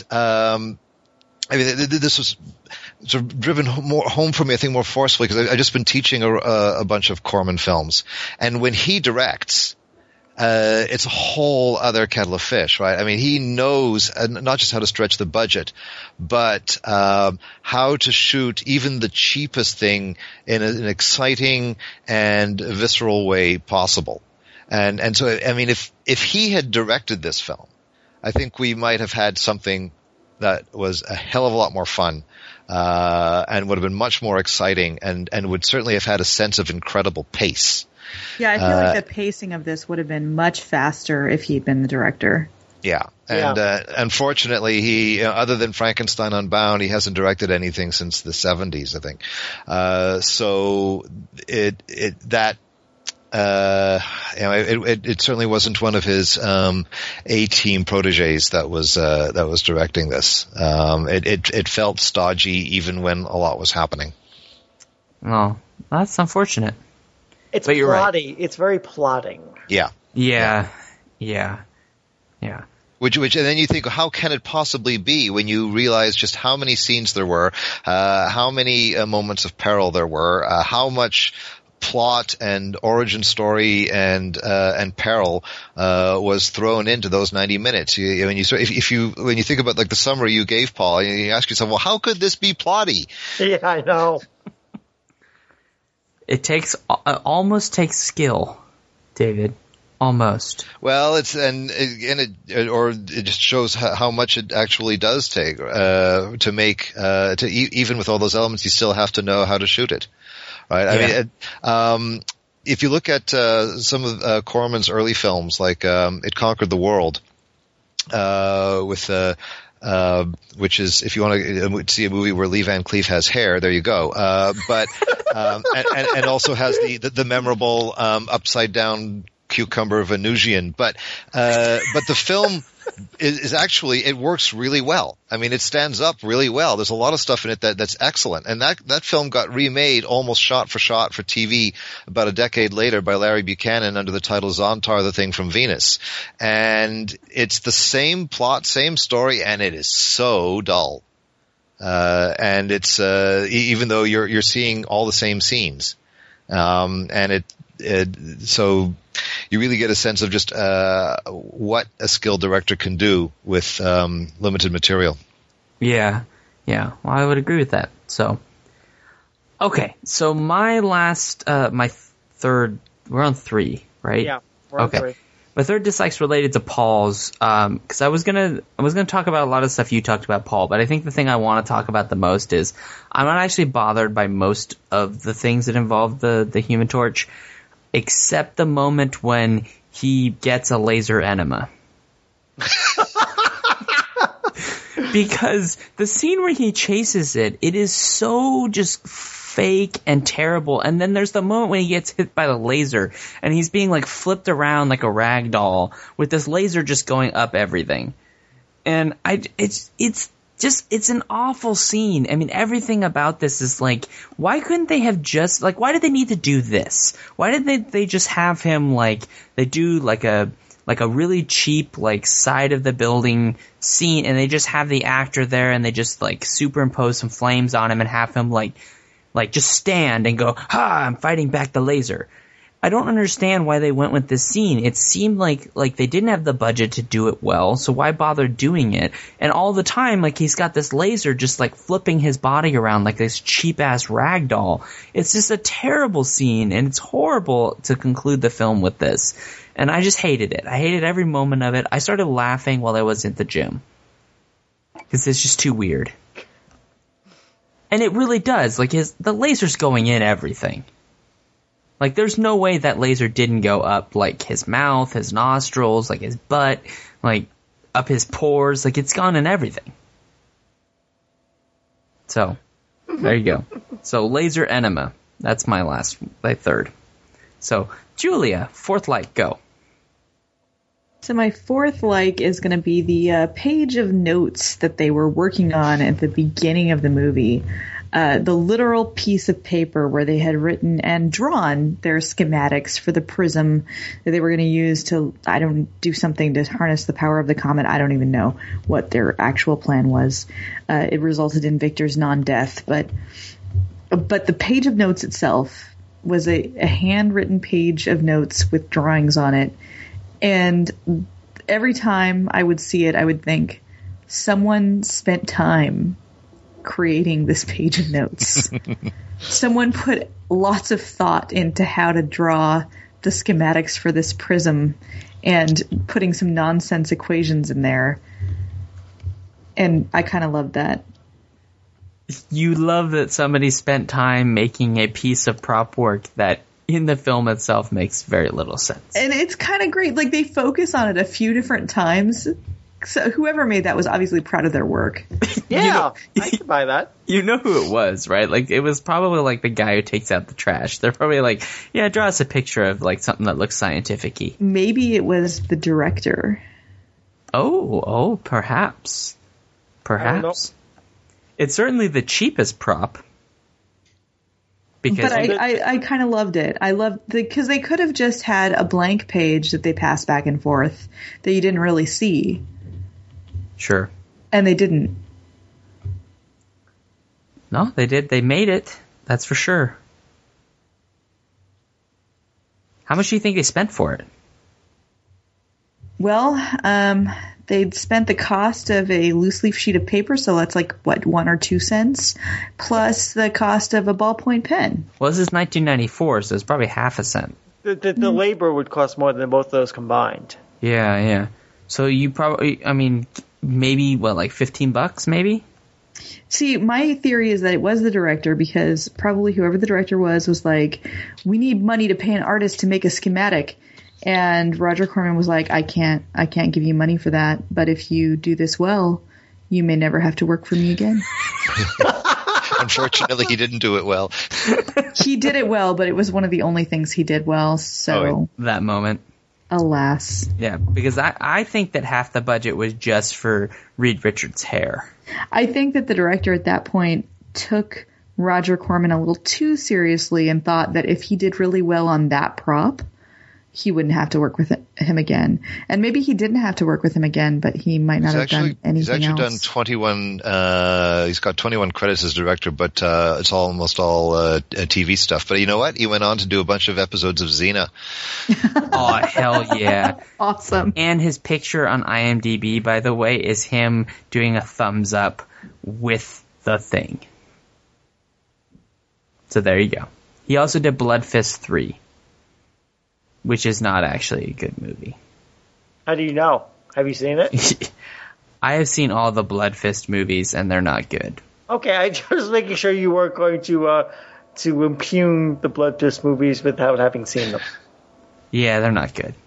this was sort of driven home for me, I think, more forcefully because I've just been teaching a bunch of Corman films. And when he directs, it's a whole other kettle of fish, right? I mean, he knows not just how to stretch the budget, but how to shoot even the cheapest thing in an exciting and visceral way possible. And so, I mean, if he had directed this film, I think we might have had something that was a hell of a lot more fun, and would have been much more exciting and would certainly have had a sense of incredible pace. Yeah, I feel like the pacing of this would have been much faster if he'd been the director. Yeah, and unfortunately, he, other than Frankenstein Unbound, he hasn't directed anything since the 70s, I think. So it certainly wasn't one of his A-team proteges that was directing this. It felt stodgy even when a lot was happening. Oh, that's unfortunate. It's but you're plotty. Right. It's very plotting. Yeah. Which, and then you think, how can it possibly be when you realize just how many scenes there were, how many moments of peril there were, how much plot and origin story and peril was thrown into those 90 minutes. When you think about like the summary you gave, Paul, you ask yourself, well, how could this be plotty? Yeah, I know. It almost takes skill, David. Almost. Well, it just shows how much it actually does take to make even with all those elements, you still have to know how to shoot it, right? Yeah. I mean, if you look at some of Corman's early films, like It Conquered the World, with which is, if you want to see a movie where Lee Van Cleef has hair, there you go. But and also has the memorable upside down cucumber Venusian. But the film is actually, it works really well. I mean, it stands up really well. There's a lot of stuff in it that's excellent. And that film got remade almost shot for shot for TV about a decade later by Larry Buchanan under the title Zontar, the Thing from Venus. And it's the same plot, same story, and it is so dull. And it's, even though you're seeing all the same scenes. And so you really get a sense of just what a skilled director can do with limited material. Yeah. Well, I would agree with that. So, okay. So my last, my third, we're on 3, right? Yeah, we're on 3. My third dislike's related to Paul's, because I was gonna talk about a lot of stuff you talked about, Paul, but I think the thing I want to talk about the most is I'm not actually bothered by most of the things that involve the Human Torch, except the moment when he gets a laser enema. Because the scene where he chases it is so just fake and terrible. And then there's the moment when he gets hit by the laser and he's being like flipped around like a rag doll with this laser just going up everything. And it's an awful scene. I mean, everything about this is like, why couldn't they have just, like, why did they need to do this? Why did they just have him, like, they do like a really cheap, like, side of the building scene and they just have the actor there and they just, like, superimpose some flames on him and have him, like just stand and go, ha, I'm fighting back the laser. I don't understand why they went with this scene. It seemed like they didn't have the budget to do it well, so why bother doing it? And all the time, like, he's got this laser just, like, flipping his body around like this cheap-ass rag doll. It's just a terrible scene, and it's horrible to conclude the film with this. And I just hated it. I hated every moment of it. I started laughing while I was at the gym. Because it's just too weird. And it really does. Like, the laser's going in everything. Like, there's no way that laser didn't go up, like, his mouth, his nostrils, like, his butt, like, up his pores. Like, it's gone in everything. So, there you go. So, laser enema. That's my third. So, Julia, fourth like, go. So my fourth like is going to be the page of notes that they were working on at the beginning of the movie. The literal piece of paper where they had written and drawn their schematics for the prism that they were going to use to, do something to harness the power of the comet. I don't even know what their actual plan was. It resulted in Victor's non-death, but the page of notes itself was a handwritten page of notes with drawings on it. And every time I would see it, I would think, someone spent time creating this page of notes. Someone put lots of thought into how to draw the schematics for this prism and putting some nonsense equations in there. And I kind of love that. You love that somebody spent time making a piece of prop work that in the film itself makes very little sense. And it's kind of great. Like, they focus on it a few different times. So whoever made that was obviously proud of their work. Yeah, I can buy that. You know who it was, right? Like, it was probably like the guy who takes out the trash. They're probably like, yeah, draw us a picture of like something that looks scientific-y. Maybe it was the director. Oh, perhaps. Perhaps. It's certainly the cheapest prop. But I kind of loved it. I loved because they could have just had a blank page that they passed back and forth that you didn't really see. Sure. And they didn't. No, they did. They made it. That's for sure. How much do you think they spent for it? Well, they'd spent the cost of a loose leaf sheet of paper, so that's like, what, 1 or 2 cents, plus the cost of a ballpoint pen. Well, this is 1994, so it's probably half a cent. The labor would cost more than both those combined. Yeah. So you probably, maybe, like $15, maybe? See, my theory is that it was the director, because probably whoever the director was like, we need money to pay an artist to make a schematic. And Roger Corman was like, I can't give you money for that, but if you do this well, you may never have to work for me again. Unfortunately, he didn't do it well. He did it well, but it was one of the only things he did well, so... that moment. Alas. Yeah, because I think that half the budget was just for Reed Richards' hair. I think that the director at that point took Roger Corman a little too seriously and thought that if he did really well on that prop, he wouldn't have to work with him again. And maybe he didn't have to work with him again, but he might not have done anything else. He's actually done 21, he's got 21 credits as director, but it's almost all TV stuff. But you know what? He went on to do a bunch of episodes of Xena. Oh, hell yeah. Awesome. And his picture on IMDb, by the way, is him doing a thumbs up with the Thing. So there you go. He also did Blood Fist 3. Which is not actually a good movie. How do you know? Have you seen it? I have seen all the Blood Fist movies, and they're not good. Okay, I was making sure you weren't going to impugn the Blood Fist movies without having seen them. Yeah, they're not good.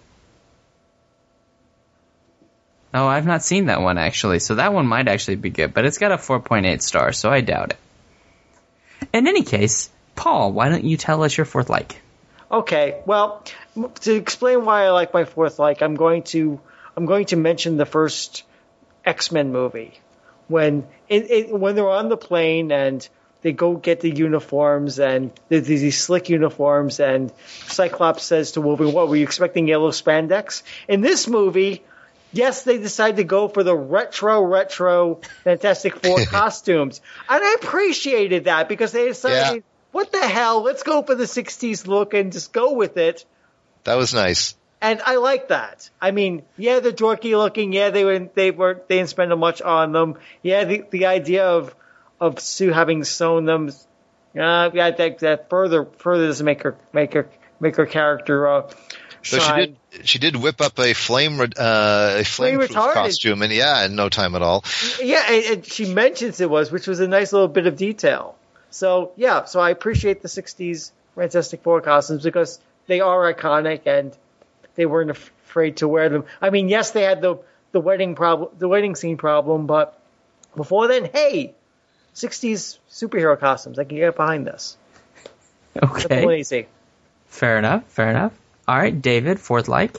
Oh, I've not seen that one, actually, so that one might actually be good, but it's got a 4.8 star, so I doubt it. In any case, Paul, why don't you tell us your fourth like? Okay, well, to explain why I like my fourth like, I'm going to mention the first X-Men movie when they're on the plane and they go get the uniforms and there's these slick uniforms and Cyclops says to Wolverine, "What were you expecting? Yellow spandex?" In this movie, yes, they decided to go for the retro Fantastic Four costumes, and I appreciated that because they decided. Yeah. what the hell? Let's go for the 60s look and just go with it. That was nice. And I like that. I mean, yeah, they're dorky looking. Yeah, they didn't spend much on them. Yeah, the idea of Sue having sewn them, yeah, that further doesn't make her character shine. So she did whip up a flame-proof costume, and in no time at all. Yeah, and she mentions which was a nice little bit of detail. So yeah, so I appreciate the 60s Fantastic Four costumes because they are iconic and they weren't afraid to wear them. I mean, yes, they had the wedding scene problem, but before then, hey, 60s superhero costumes. I can get behind this. Okay. Easy. Fair enough. All right, David, fourth like.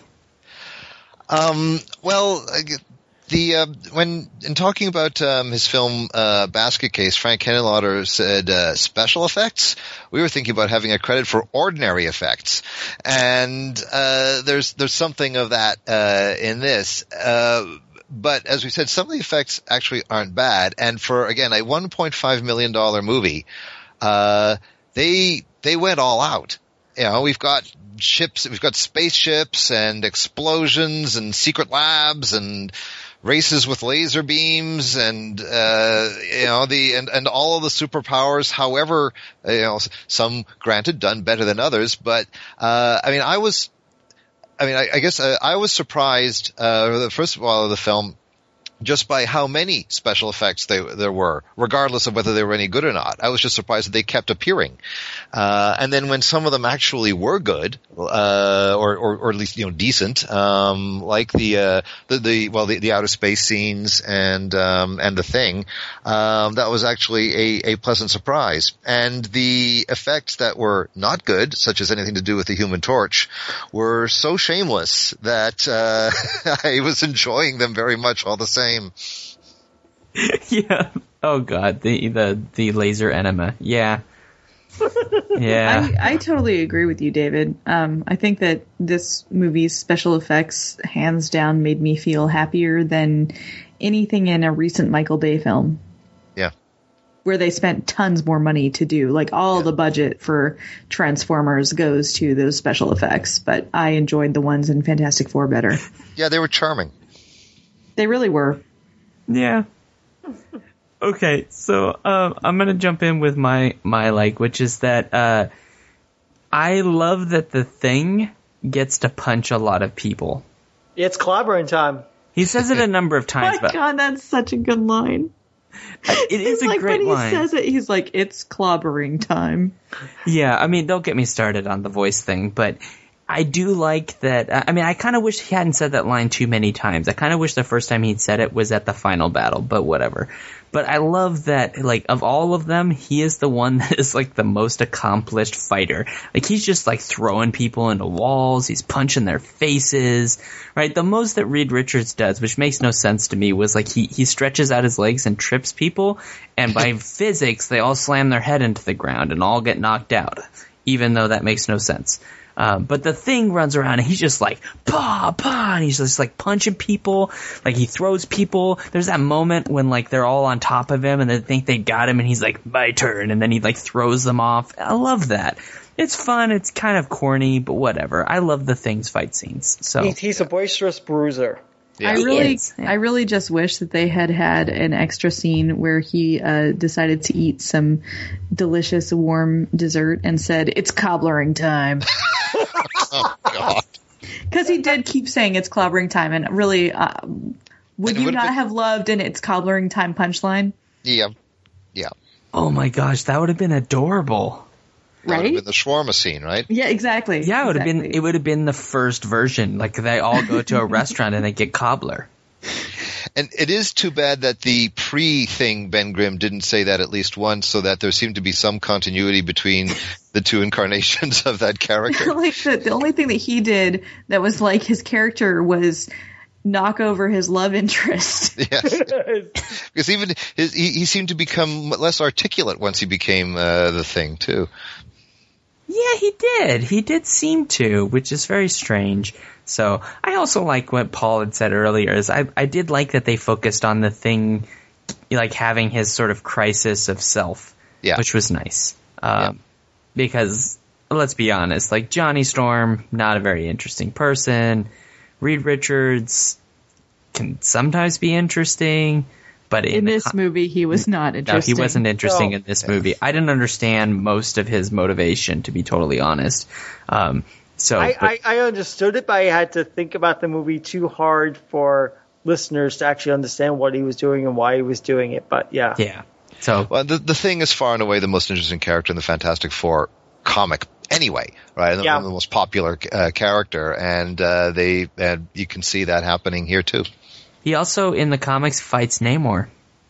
Well, when in talking about his film Basket Case, Frank Henenlotter said special effects. We were thinking about having a credit for ordinary effects, and there's something of that in this. But as we said, some of the effects actually aren't bad, and for again a $1.5 million movie, they went all out. You know, we've got ships, we've got spaceships and explosions and secret labs and races with laser beams and and all of the superpowers. However, some granted done better than others, but I guess I was surprised first of all of the film just by how many special effects there were, regardless of whether they were any good or not. I was just surprised that they kept appearing. And then when some of them actually were good, or at least, decent, like the outer space scenes and the Thing, that was actually a pleasant surprise. And the effects that were not good, such as anything to do with the Human Torch, were so shameless that, I was enjoying them very much all the same. Yeah. Oh God, the laser enema. Yeah. Yeah. I totally agree with you, David. I think that this movie's special effects, hands down, made me feel happier than anything in a recent Michael Bay film. Yeah. Where they spent tons more money to do. Like, all the budget for Transformers goes to those special effects, but I enjoyed the ones in Fantastic Four better. Yeah, they were charming. They really were. Yeah. Okay, so I'm gonna jump in with my like, which is that I love that the Thing gets to punch a lot of people. It's clobbering time. He says it a number of times. My God, that's such a good line. It is a great line. When he says it, he's like, it's clobbering time. Yeah, I mean, don't get me started on the voice thing, but I do like that. I mean, I kind of wish he hadn't said that line too many times. I kind of wish the first time he'd said it was at the final battle, but whatever. But I love that, like, of all of them, he is the one that is, like, the most accomplished fighter. Like, he's just, like, throwing people into walls. He's punching their faces, right? The most that Reed Richards does, which makes no sense to me, was, like, he stretches out his legs and trips people, and by physics, they all slam their head into the ground and all get knocked out, even though that makes no sense. But the Thing runs around and he's just like, pah, and he's just like punching people, like he throws people. There's that moment when like they're all on top of him and they think they got him and he's like, my turn, and then he like throws them off. I love that. It's fun, it's kind of corny, but whatever. I love the Thing's fight scenes. So he's a boisterous bruiser. Yeah. I really just wish that they had an extra scene where he decided to eat some delicious warm dessert and said, it's clobbering time. Oh, God. Because he did keep saying it's clobbering time, and really, would you not have loved an it's clobbering time punchline? Yeah. Oh my gosh, that would have been adorable. That would have been the shawarma scene, right? Yeah, exactly. Yeah, it would have been the first version. Like, they all go to a restaurant and they get cobbler. And it is too bad that the pre-Thing Ben Grimm didn't say that at least once, so that there seemed to be some continuity between the two incarnations of that character. Like the only thing that he did that was like his character was knock over his love interest. Yes. Because even he seemed to become less articulate once he became the Thing, too. Yeah, he did. He did seem to, which is very strange. So I also like what Paul had said earlier, is I did like that they focused on the Thing, like having his sort of crisis of self, which was nice. Because, let's be honest, like, Johnny Storm, not a very interesting person. Reed Richards can sometimes be interesting, but in this movie, he was not interesting. No, he wasn't interesting in this movie. I didn't understand most of his motivation, to be totally honest. I understood it, but I had to think about the movie too hard for listeners to actually understand what he was doing and why he was doing it. But yeah. So, well, the Thing is far and away the most interesting character in the Fantastic Four comic, anyway, right? The most popular character, and you can see that happening here too. He also, in the comics, fights Namor.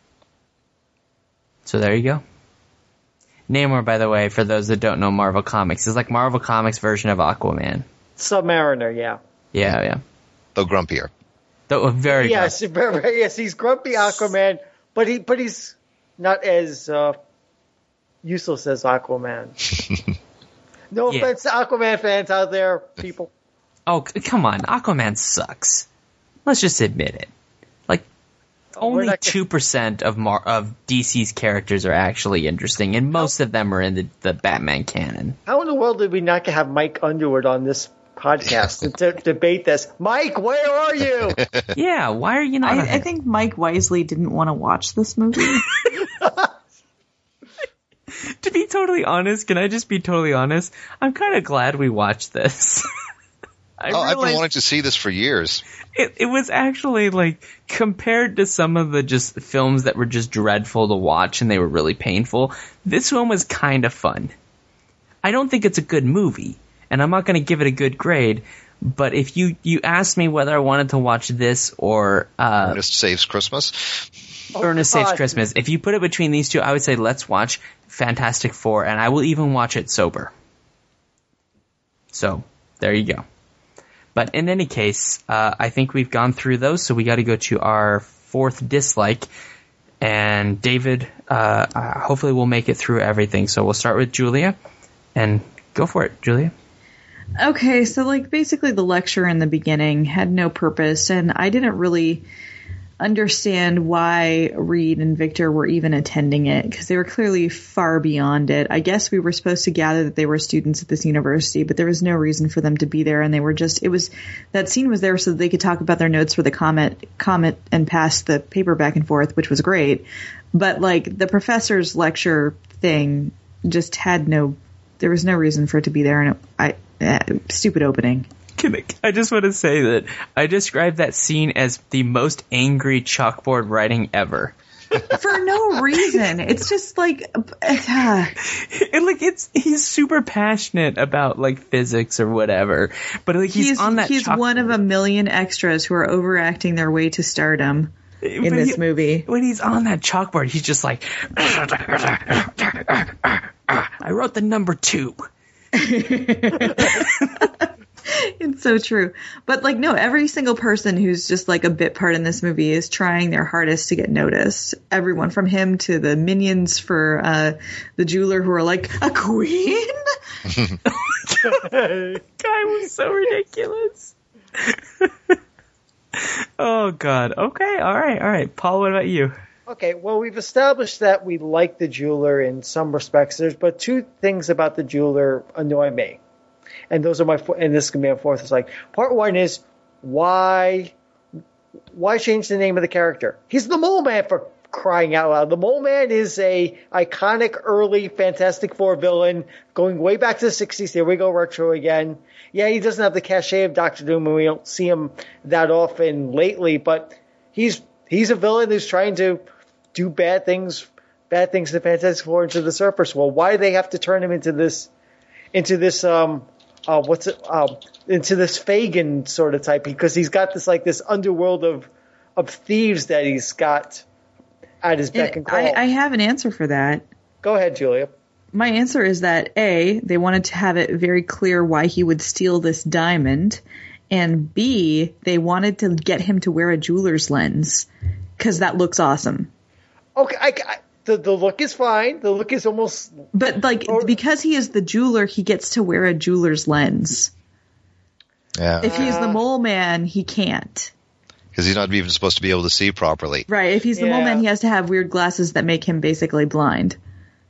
So there you go. Namor, by the way, for those that don't know Marvel Comics, is like Marvel Comics version of Aquaman. Submariner, yeah. Yeah. Though grumpier. Though very yes, he's grumpy Aquaman, but he's not as useless as Aquaman. No offense to Aquaman fans out there, people. Oh, come on. Aquaman sucks. Let's just admit it. Like, only 2% of DC's characters are actually interesting, and most of them are in the Batman canon. How in the world did we not have Mike Underwood on this podcast to debate this? Mike, where are you? Yeah, why are you not? I think Mike wisely didn't want to watch this movie. To be totally honest, can I just be totally honest? I'm kind of glad we watched this. I've been wanting to see this for years. It was actually, like, compared to some of the just films that were just dreadful to watch and they were really painful, this one was kind of fun. I don't think it's a good movie, and I'm not going to give it a good grade, but if you asked me whether I wanted to watch this or Ernest Saves Christmas. Ernest Saves Christmas. If you put it between these two, I would say let's watch Fantastic Four, and I will even watch it sober. So, there you go. But in any case, I think we've gone through those, so we got to go to our fourth dislike. And David, hopefully we'll make it through everything. So we'll start with Julia, and go for it, Julia. Okay, so like basically the lecture in the beginning had no purpose, and I didn't really understand why Reed and Victor were even attending it, because they were clearly far beyond it. I guess we were supposed to gather that they were students at this university, but there was no reason for them to be there, and they were just, that scene was there so that they could talk about their notes for the comet and pass the paper back and forth, which was great. But like the professor's lecture thing just there was no reason for it to be there, and stupid opening. I just want to say that I described that scene as the most angry chalkboard writing ever. For no reason. It's just like, he's super passionate about like physics or whatever, but like he's on that. He's one of a million extras who are overacting their way to stardom in this movie. When he's on that chalkboard, he's just like, I wrote the number 2. It's so true. But like, no, every single person who's just like a bit part in this movie is trying their hardest to get noticed. Everyone from him to the minions for the jeweler who are like, a queen? Guy was so ridiculous. Oh, God. Okay. All right. Paul, what about you? Okay, well, we've established that we like the jeweler in some respects. But 2 things about the jeweler annoy me. And those are and this can be a fourth. It's like, part 1 is, why change the name of the character? He's the Mole Man, for crying out loud. The Mole Man is a iconic early Fantastic Four villain going way back to the 60s. There we go, retro again. Yeah, he doesn't have the cachet of Doctor Doom, and we don't see him that often lately, but he's a villain who's trying to do bad things to the Fantastic Four and to the surface. Well, why do they have to turn him into this into this Fagin sort of type, because he's got this underworld of thieves that he's got at his beck and call. I have an answer for that. Go ahead, Julia. My answer is that A, they wanted to have it very clear why he would steal this diamond, and B, they wanted to get him to wear a jeweler's lens because that looks awesome. Okay, the look is fine. The look is almost... But, because he is the jeweler, he gets to wear a jeweler's lens. Yeah. If he's the Mole Man, he can't. Because he's not even supposed to be able to see properly. Right. If he's the Mole Man, he has to have weird glasses that make him basically blind.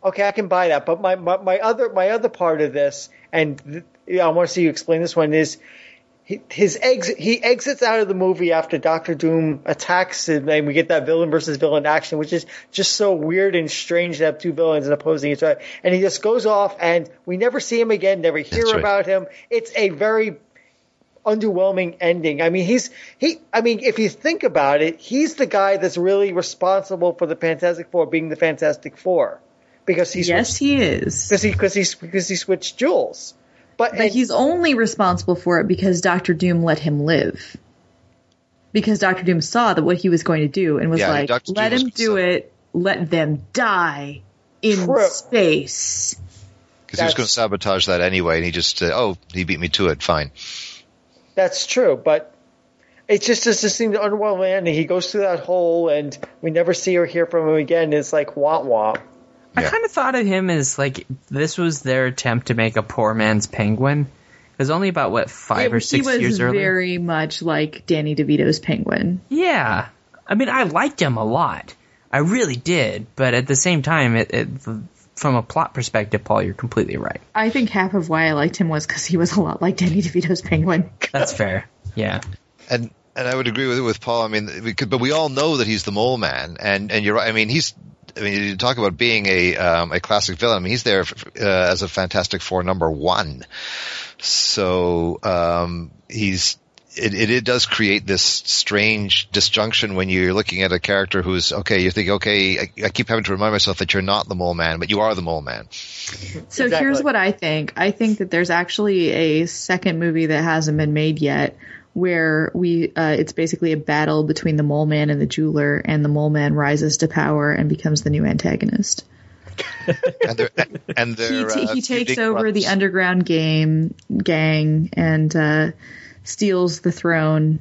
Okay, I can buy that. But my other part of this, and I want to see you explain this one, is he exits out of the movie after Dr. Doom attacks him, and we get that villain versus villain action, which is just so weird and strange to have two villains opposing each other. And he just goes off, and we never see him again, never hear about him. It's a very underwhelming ending. I mean, if you think about it, he's the guy that's really responsible for the Fantastic Four being the Fantastic Four, because he is because he switched Jules. But he's only responsible for it because Dr. Doom let him live. Because Dr. Doom saw that what he was going to do and was like, let him do it, let them die in space. Because he was going to sabotage that anyway, and he just, he beat me to it, fine. That's true, but it just seemed underwhelming, and he goes through that hole, and we never see or hear from him again. It's like, wah-wah. I kind of thought of him as, like, this was their attempt to make a poor man's Penguin. It was only about, 5 or 6 years earlier? He was very much like Danny DeVito's Penguin. Yeah. I mean, I liked him a lot. I really did. But at the same time, from a plot perspective, Paul, you're completely right. I think half of why I liked him was because he was a lot like Danny DeVito's Penguin. That's fair. Yeah. And I would agree with Paul. I mean, but we all know that he's the Mole Man. And you're right. I mean, you talk about being a classic villain. I mean, he's there as a Fantastic Four #1. So it does create this strange disjunction when you're looking at a character who's you think, I keep having to remind myself that you're not the Mole Man, but you are the Mole Man. So Here's what I think. I think that there's actually a second movie that hasn't been made yet, where it's basically a battle between the Mole Man and the Jeweler, and the Mole Man rises to power and becomes the new antagonist. He takes over the underground gang and steals the throne,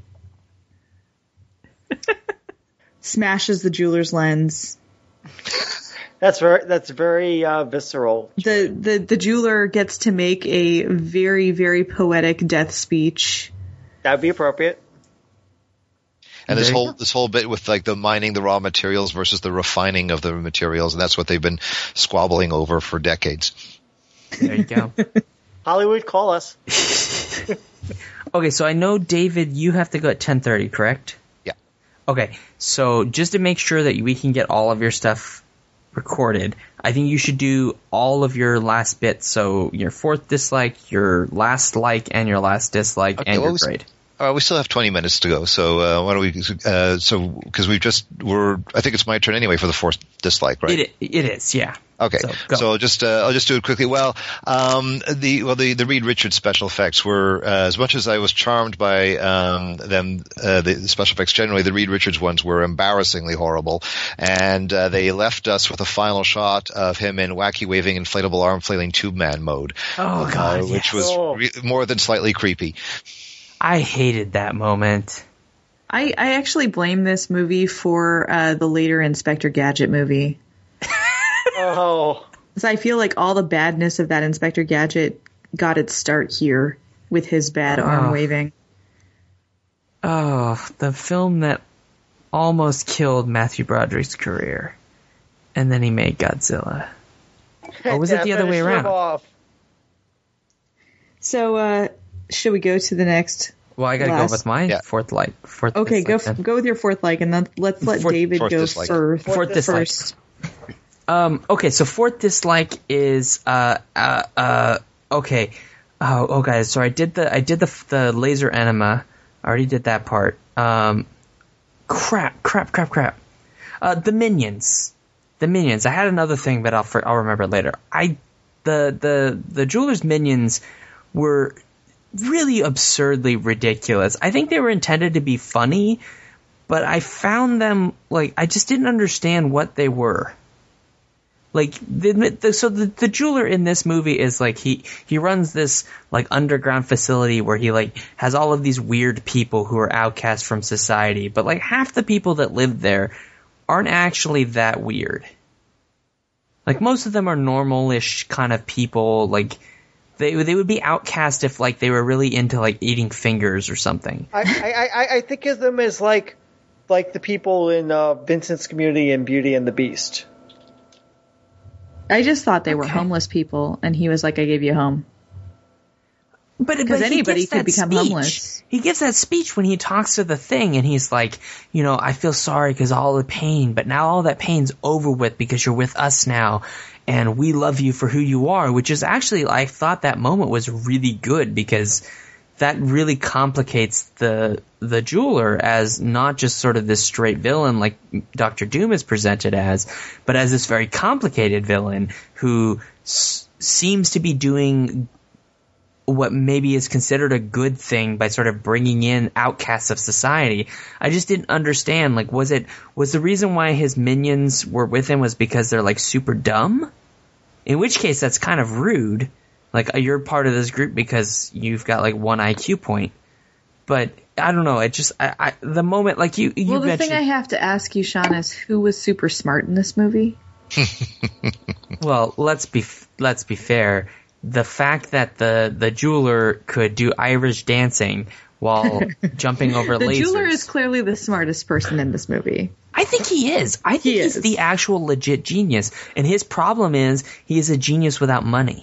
smashes the Jeweler's lens. That's very visceral. The Jeweler gets to make a very, very poetic death speech. That'd be appropriate. And this whole bit with like the mining the raw materials versus the refining of the materials, and that's what they've been squabbling over for decades. There you go. Hollywood, call us. Okay, so I know, David, you have to go at 10:30, correct? Yeah. Okay, so just to make sure that we can get all of your stuff recorded, I think you should do all of your last bits. So your fourth dislike, your last like, and your last dislike, and your grade. We still have 20 minutes to go, so why don't we? Because I think it's my turn anyway for the fourth dislike, right? It is, yeah. Okay, so I'll just do it quickly. Well, the Reed Richards special effects were as much as I was charmed by them. The special effects generally, the Reed Richards ones were embarrassingly horrible, and they left us with a final shot of him in wacky waving inflatable arm flailing tube man mode. Oh God, which was more than slightly creepy. I hated that moment. I actually blame this movie for the later Inspector Gadget movie. Oh. So I feel like all the badness of that Inspector Gadget got its start here with his bad arm waving. Oh, the film that almost killed Matthew Broderick's career. And then he made Godzilla. Or was it the other way around? So, should we go to the next? Well, I gotta go with my fourth like. Okay, go with your fourth like, and then let's let David go first. Fourth dislike. Okay, so fourth dislike is okay. Oh, guys, so I did the laser enema. I already did that part. Crap. The Minions. I had another thing, but I'll remember it later. The Jeweler's Minions were really absurdly ridiculous. I think they were intended to be funny, but I found them, like, I just didn't understand what they were. Like, the jeweler in this movie is like, he runs this, like, underground facility where he, like, has all of these weird people who are outcast from society, but, like, half the people that live there aren't actually that weird. Like, most of them are normal-ish kind of people, like, they would be outcast if, like, they were really into, like, eating fingers or something. I think of them as, like the people in Vincent's Community and Beauty and the Beast. I just thought they were homeless people, and he was like, I gave you a home. Because anybody could become homeless. He gives that speech when he talks to the Thing, and he's like, I feel sorry because all the pain, but now all that pain's over with because you're with us now, and we love you for who you are, which is actually, I thought that moment was really good because that really complicates the jeweler as not just sort of this straight villain like Dr. Doom is presented as, but as this very complicated villain who seems to be doing what maybe is considered a good thing by sort of bringing in outcasts of society. I just didn't understand, like, was the reason why his minions were with him was because they're, like, super dumb? In which case, that's kind of rude. Like, you're part of this group because you've got, like, 1 IQ point. But, I don't know, it just, the moment, like, you Well, the mentioned, thing I have to ask you, Sean, is who was super smart in this movie? Well, let's be fair. The fact that the jeweler could do Irish dancing while jumping over the lasers. The jeweler is clearly the smartest person in this movie. I think he is. I think he's the actual legit genius. And his problem is he is a genius without money.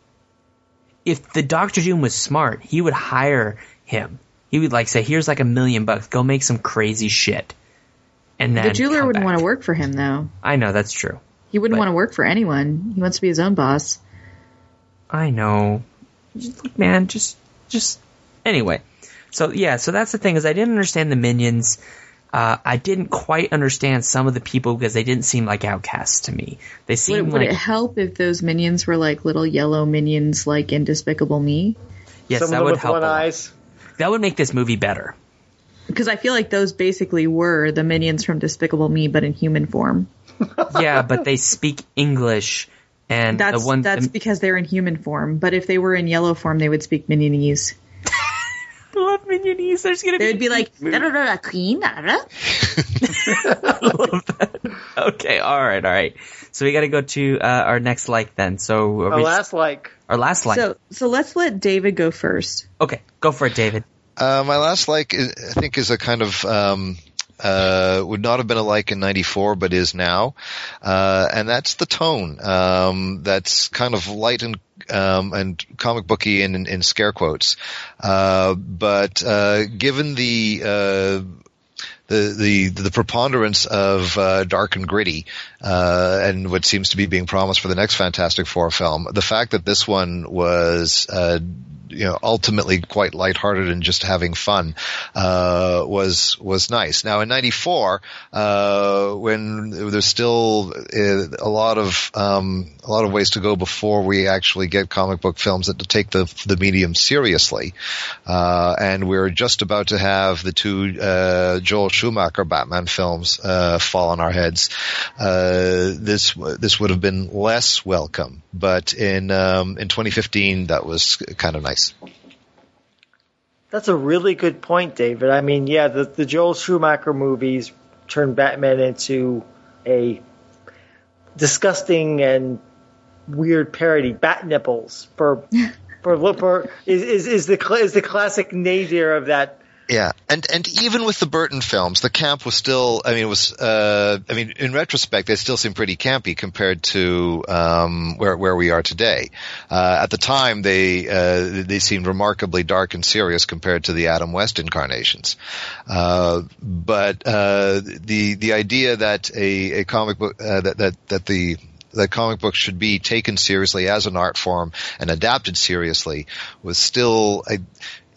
If the Dr. Doom was smart, he would hire him. He would like say, here's like $1 million, go make some crazy shit. And then the jeweler wouldn't want to work for him, though. I know, that's true. He wouldn't want to work for anyone. He wants to be his own boss. I know. Man, just anyway. So that's the thing, is I didn't understand the minions. I didn't quite understand some of the people because they didn't seem like outcasts to me. They seemed would it help if those minions were like little yellow minions like in Despicable Me? Yes, Some that would with help. one eyes. That would make this movie better. Because I feel like those basically were the minions from Despicable Me, but in human form. Yeah, but they speak English. And that's because they're in human form. But if they were in yellow form, they would speak Minionese. I love Minionese. They'd be like, queen. I love that. Okay, all right. So we got to go to our next like then. So our last like. So let's let David go first. Okay, go for it, David. My last like, I think, is a kind of would not have been a like in '94, but is now, and that's the tone. That's kind of light and comic booky in scare quotes, but given the preponderance of dark and gritty, and what seems to be being promised for the next Fantastic Four film, the fact that this one was ultimately quite lighthearted and just having fun, was nice. Now in '94, when there's still a lot of ways to go before we actually get comic book films that take the medium seriously, and we're just about to have the two Joel Schumacher Batman films fall on our heads. This would have been less welcome, but in 2015 that was kind of nice. That's a really good point, David. I mean, yeah, the Joel Schumacher movies turned Batman into a disgusting and weird parody. Bat nipples is the classic nadir of that. Yeah, and even with the Burton films, the camp was still. In retrospect, they still seem pretty campy compared to where we are today. At the time, they seemed remarkably dark and serious compared to the Adam West incarnations. But the idea that a comic book that comic books should be taken seriously as an art form and adapted seriously was still a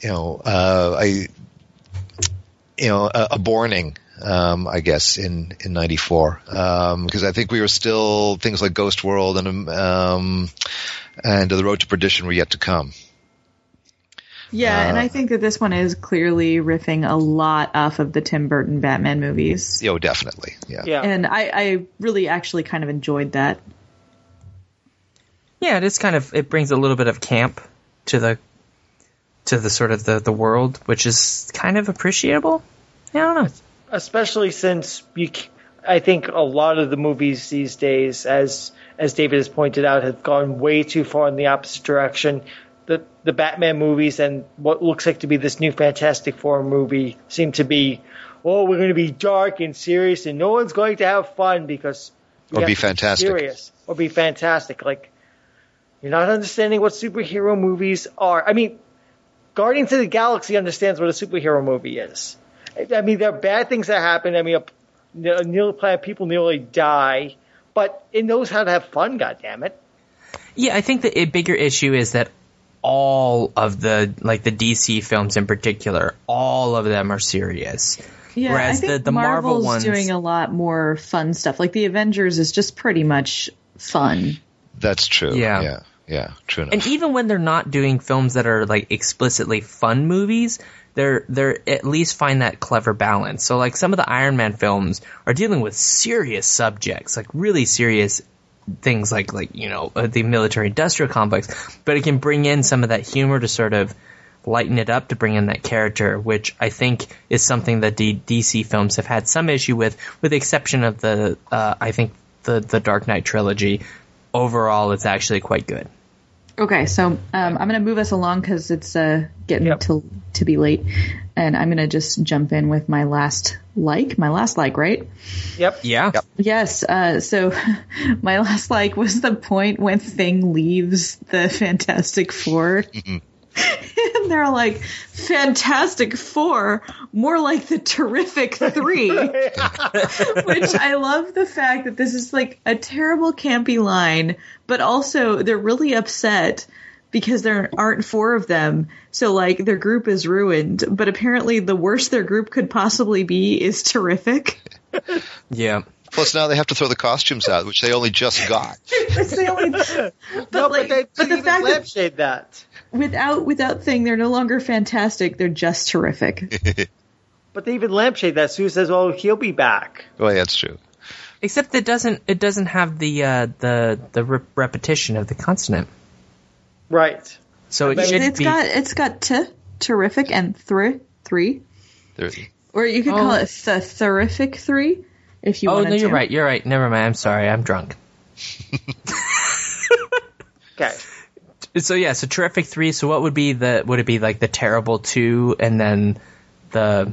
borning, I guess, in '94, because I think we were still things like Ghost World and The Road to Perdition were yet to come. Yeah, and I think that this one is clearly riffing a lot off of the Tim Burton Batman movies. Oh, definitely. Yeah. And I really actually kind of enjoyed that. Yeah, it brings a little bit of camp to the sort of the world, which is kind of appreciable. I don't know. Especially since I think a lot of the movies these days, as David has pointed out, have gone way too far in the opposite direction. The Batman movies and what looks like to be this new Fantastic Four movie seem to be, we're going to be dark and serious and no one's going to have fun because Or be fantastic. Serious. Or be fantastic. Like, you're not understanding what superhero movies are. I mean, Guardians of the Galaxy understands what a superhero movie is. I mean, there are bad things that happen. I mean, people nearly die, but it knows how to have fun, goddammit. Yeah, I think the bigger issue is that all of the DC films in particular, all of them are serious. Yeah, whereas I think the Marvel Marvel's ones doing a lot more fun stuff. Like the Avengers is just pretty much fun. That's true. Yeah. Yeah, true enough. And even when they're not doing films that are like explicitly fun movies, they're at least find that clever balance. So like some of the Iron Man films are dealing with serious subjects, like really serious things like the military industrial complex, but it can bring in some of that humor to sort of lighten it up, to bring in that character, which I think is something that DC films have had some issue with the exception of the Dark Knight trilogy. Overall, it's actually quite good. Okay, so I'm going to move us along because it's getting to be late, and I'm going to just jump in with my last like, right? Yep. Yeah. Yep. Yes. So my last like was the point when Thing leaves the Fantastic Four. And they're like, Fantastic Four, more like the Terrific Three. Which I love the fact that this is like a terrible campy line, but also they're really upset because there aren't four of them. So like their group is ruined, but apparently the worst their group could possibly be is terrific. Yeah. Plus now they have to throw the costumes out, which they only just got. But the fact lampshade that. Without Thing, they're no longer fantastic. They're just terrific. But they even lampshade that. Sue says, "Oh, he'll be back." Well, yeah, that's true. Except it doesn't have the repetition of the consonant. Right. So it's got terrific and three. Or you could call it the Terrific Three if you wanted to. Oh, no, you're right. Never mind. I'm sorry. I'm drunk. Okay. So Terrific 3. So what would it be like the Terrible 2 and then the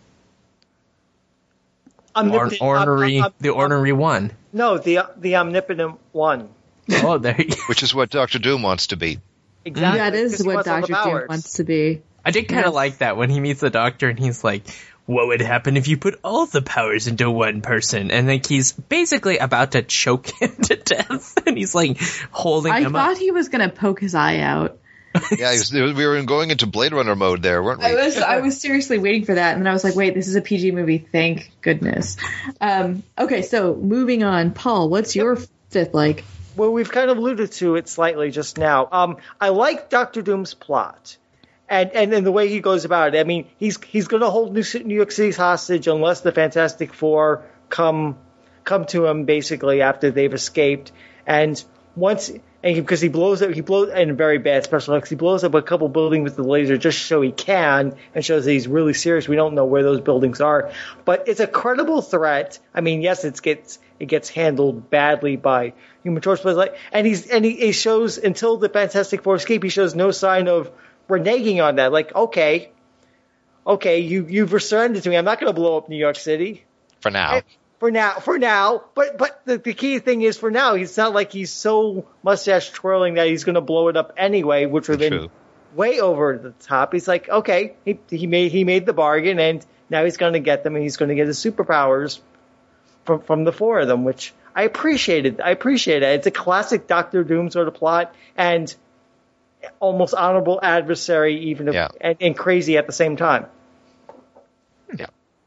Ornery 1? No, the Omnipotent 1. Oh, there you go. Which is what Dr. Doom wants to be. Exactly. That is what Dr. Doom wants to be. I did kind of like that when he meets the Doctor and he's like, what would happen if you put all the powers into one person? And like he's basically about to choke him to death, and he's like holding him up. I thought he was going to poke his eye out. Yeah, we were going into Blade Runner mode there, weren't we? I was seriously waiting for that, and then I was like, wait, this is a PG movie, thank goodness. Okay, so moving on. Paul, what's your fifth like? Well, we've kind of alluded to it slightly just now. I like Dr. Doom's plot. And the way he goes about it. I mean, he's going to hold New York City hostage unless the Fantastic Four come to him basically after they've escaped. And because he blows in very bad special effects, he blows up a couple buildings with the laser just so he can, and shows that he's really serious. We don't know where those buildings are, but it's a credible threat. I mean, yes, it gets handled badly by Human Torch, but he shows until the Fantastic Four escape, he shows no sign of reneging on that. Like, okay, you've surrendered to me. I'm not going to blow up New York City. For now. But the key thing is for now. It's not like he's so mustache twirling that he's going to blow it up anyway, which would have been way over the top. He's like, okay, he made the bargain, and now he's going to get them, and he's going to get his superpowers from the four of them, which I appreciated. It's a classic Doctor Doom sort of plot, and almost honorable adversary, and crazy at the same time. Yeah.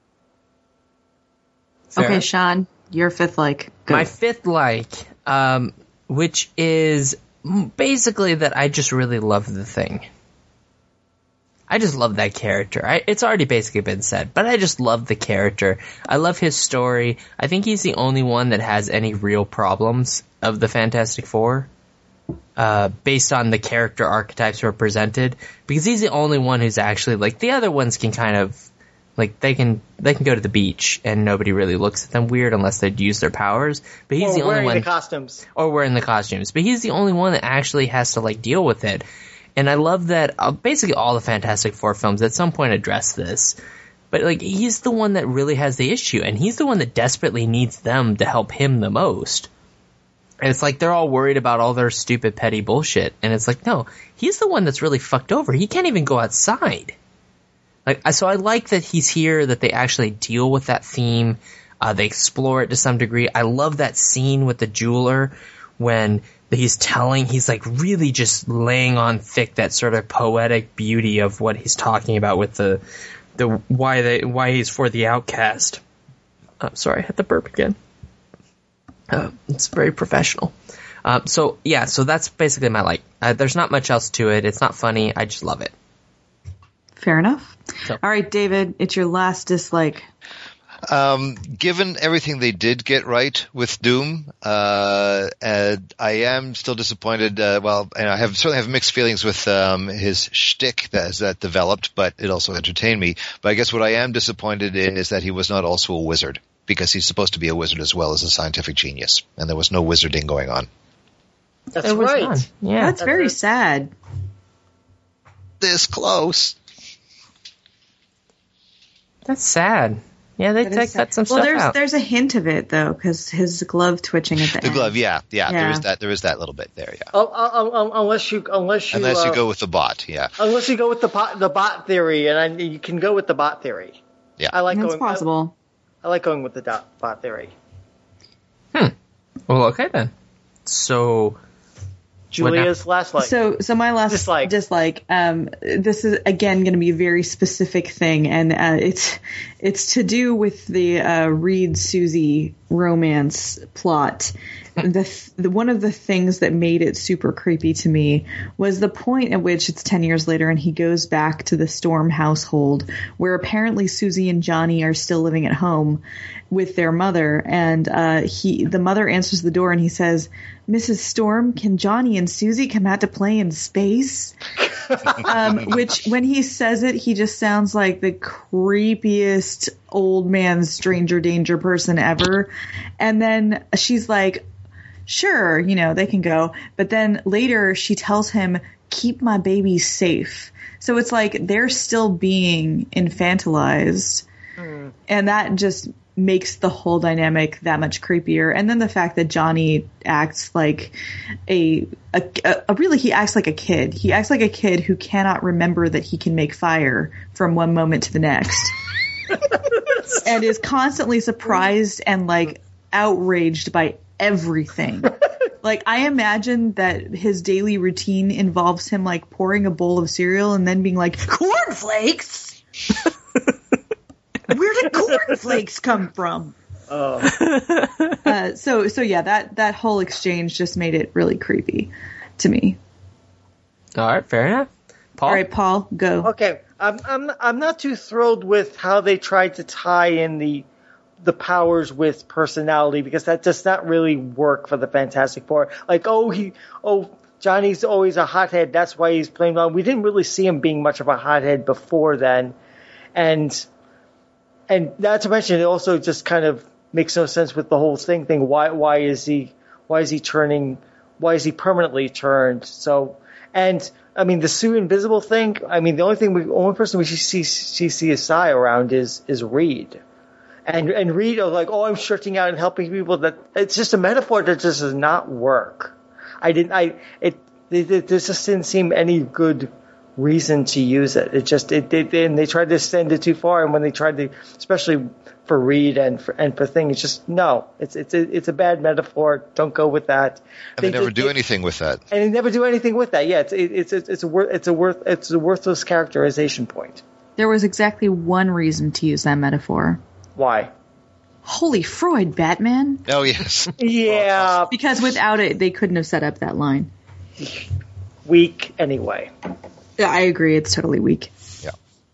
Sarah? Okay, Sean, your fifth like. Go. My fifth like, which is basically that I just really love the Thing. I just love that character. It's already basically been said, but I just love the character. I love his story. I think he's the only one that has any real problems of the Fantastic Four. Based on the character archetypes represented, because he's the only one who's actually like the other ones can kind of like they can go to the beach and nobody really looks at them weird unless they'd use their powers. But he's the only one wearing the costumes. But he's the only one that actually has to like deal with it. And I love that basically all the Fantastic Four films at some point address this. But, like, he's the one that really has the issue, and he's the one that desperately needs them to help him the most. And it's like they're all worried about all their stupid, petty bullshit. And it's like, no, he's the one that's really fucked over. He can't even go outside. Like, so I like that he's here, that they actually deal with that theme. They explore it to some degree. I love that scene with the jeweler when he's like really just laying on thick that sort of poetic beauty of what he's talking about with the why he's for the outcast. I'm sorry, I had to burp again. It's very professional. So that's basically my like. There's not much else to it. It's not funny. I just love it. Fair enough. So. All right, David, it's your last dislike. Given everything they did get right with Doom, I am still disappointed. And I certainly have mixed feelings with his shtick that developed, but it also entertained me. But I guess what I am disappointed in is that he was not also a wizard, because he's supposed to be a wizard as well as a scientific genius, and there was no wizarding going on. That's right. Yeah, that's very sad. This close. That's sad. Yeah, they cut some stuff out. Well, there's a hint of it though, because his glove twitching at the end. The glove, yeah. There is that little bit there, yeah. Unless you go with the bot, yeah. Unless you go with the bot theory, and you can go with the bot theory. Yeah, that's possible. I like going with the bot theory. Well, okay then. So, Julia's last like. So my last dislike. This is again going to be a very specific thing, and it's to do with the Reed Susie romance plot. One of the things that made it super creepy to me was the point at which it's 10 years later and he goes back to the Storm household, where apparently Susie and Johnny are still living at home with their mother, and the mother answers the door and he says, "Mrs. Storm, can Johnny and Susie come out to play in space?" Which, when he says it, he just sounds like the creepiest old man stranger danger person ever. And then she's like, "Sure, they can go." But then later she tells him, "Keep my baby safe." So it's like they're still being infantilized. And that just makes the whole dynamic that much creepier. And then the fact that Johnny acts like he acts like a kid. He acts like a kid who cannot remember that he can make fire from one moment to the next. And is constantly surprised and like outraged by everything. Like, I imagine that his daily routine involves him like pouring a bowl of cereal and then being like, "Cornflakes? Where did cornflakes come from?" So yeah, that whole exchange just made it really creepy to me. All right, fair enough. Paul? All right, Paul, go. Okay, I'm not too thrilled with how they tried to tie in the powers with personality, because that does not really work for the Fantastic Four. Like, Johnny's always a hothead, that's why he's playing on. We didn't really see him being much of a hothead before then, and not to mention, it also just kind of makes no sense with the whole thing. Why is he permanently turned? So, and I mean, the Sue Invisible thing. I mean, the only person we see CSI around is Reed, and Reed are like, "Oh, I'm stretching out and helping people." That it's just a metaphor that just does not work. There just didn't seem any good reason to use it. And they tried to extend it too far, and when they tried to, especially for Reed and for Thing, it's just no. It's a bad metaphor. Don't go with that. And they never do anything with that. And they never do anything with that. Yeah, it's a worthless characterization point. There was exactly one reason to use that metaphor. Why? Holy Freud, Batman. Oh yes. Yeah. Because without it, they couldn't have set up that line. Weak anyway. Yeah, I agree. It's totally weak. Yeah.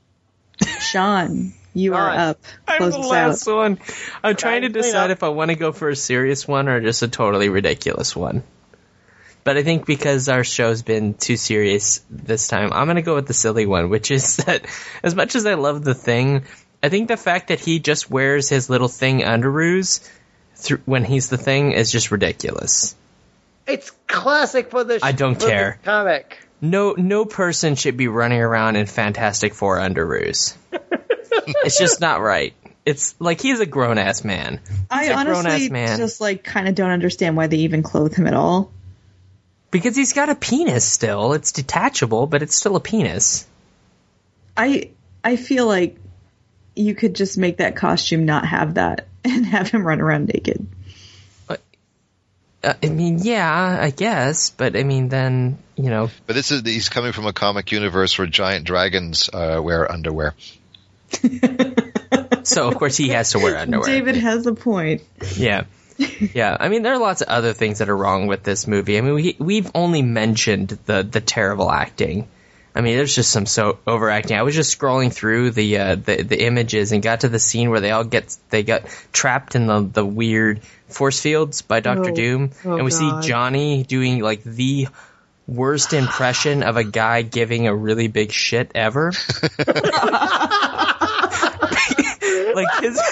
Sean, you are up. I'm the last one. I'm trying to decide if I want to go for a serious one or just a totally ridiculous one. But I think because our show's been too serious this time, I'm going to go with the silly one, which is that as much as I love the Thing, I think the fact that he just wears his little Thing underoos when he's the Thing is just ridiculous. It's classic for the I don't care. Comic. No person should be running around in Fantastic Four underoos. It's just not right. It's like he's a grown-ass man. I honestly just like kind of don't understand why they even clothe him at all. Because he's got a penis still. It's detachable, but it's still a penis. I feel like you could just make that costume not have that and have him run around naked. I mean, yeah, I guess, but I mean, then, you know. But he's coming from a comic universe where giant dragons wear underwear. So, of course, he has to wear underwear. David has a point. Yeah. Yeah, I mean, there are lots of other things that are wrong with this movie. I mean, we've only mentioned the terrible acting. I mean, there's just some overacting. I was just scrolling through the images and got to the scene where they got trapped in the weird force fields by Dr. Doom, and we see Johnny doing like the worst impression of a guy giving a really big shit ever. Like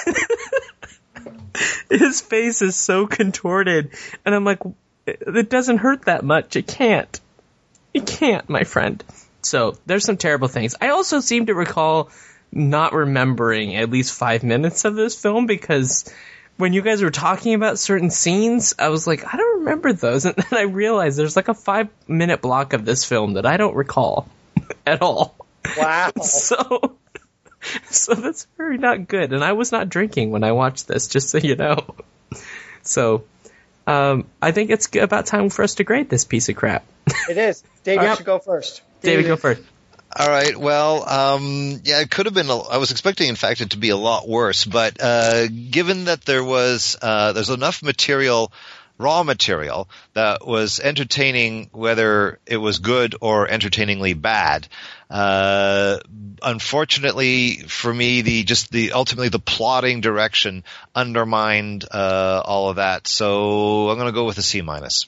his face is so contorted, and I'm like, it doesn't hurt that much. It can't. It can't, my friend. So there's some terrible things. I also seem to recall not remembering at least 5 minutes of this film, because when you guys were talking about certain scenes, I was like, I don't remember those. And then I realized there's like a 5-minute block of this film that I don't recall at all. Wow. So that's very not good. And I was not drinking when I watched this, just so you know. So I think it's about time for us to grade this piece of crap. It is. David should go first. David, go first. All right. Well, yeah, it could have been. I was expecting, in fact, it to be a lot worse. But given that there's enough material, raw material, that was entertaining, whether it was good or entertainingly bad. Unfortunately for me, ultimately the plotting direction undermined all of that. So I'm going to go with a C-.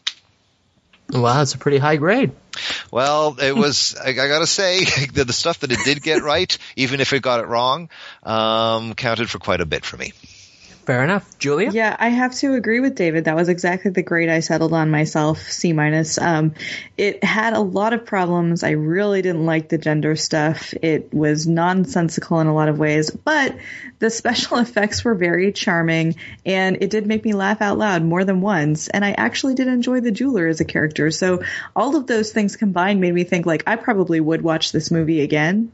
Wow, that's a pretty high grade. Well, it was, I gotta say, the stuff that it did get right, even if it got it wrong, counted for quite a bit for me. Fair enough. Julia? Yeah, I have to agree with David. That was exactly the grade I settled on myself, C-. It had a lot of problems. I really didn't like the gender stuff. It was nonsensical in a lot of ways, but the special effects were very charming, and it did make me laugh out loud more than once, and I actually did enjoy the jeweler as a character. So all of those things combined made me think, like, I probably would watch this movie again.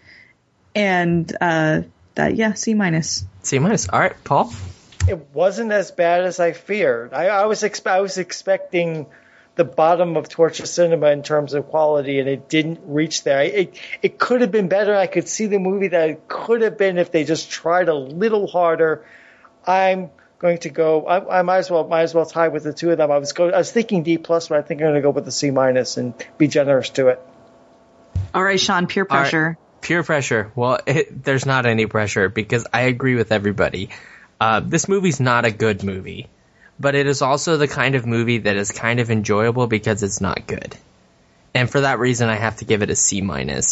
And, C-. C-. All right, Paul? It wasn't as bad as I feared. I was expecting the bottom of torture cinema in terms of quality, and it didn't reach there. It could have been better. I could see the movie that it could have been if they just tried a little harder. I'm going to go. I might as well tie with the two of them. I was thinking D+, but I think I'm going to go with the C- and be generous to it. All right, Sean, peer pressure. Right. Peer pressure. Well, there's not any pressure, because I agree with everybody. This movie's not a good movie, but it is also the kind of movie that is kind of enjoyable because it's not good. And for that reason, I have to give it a C-.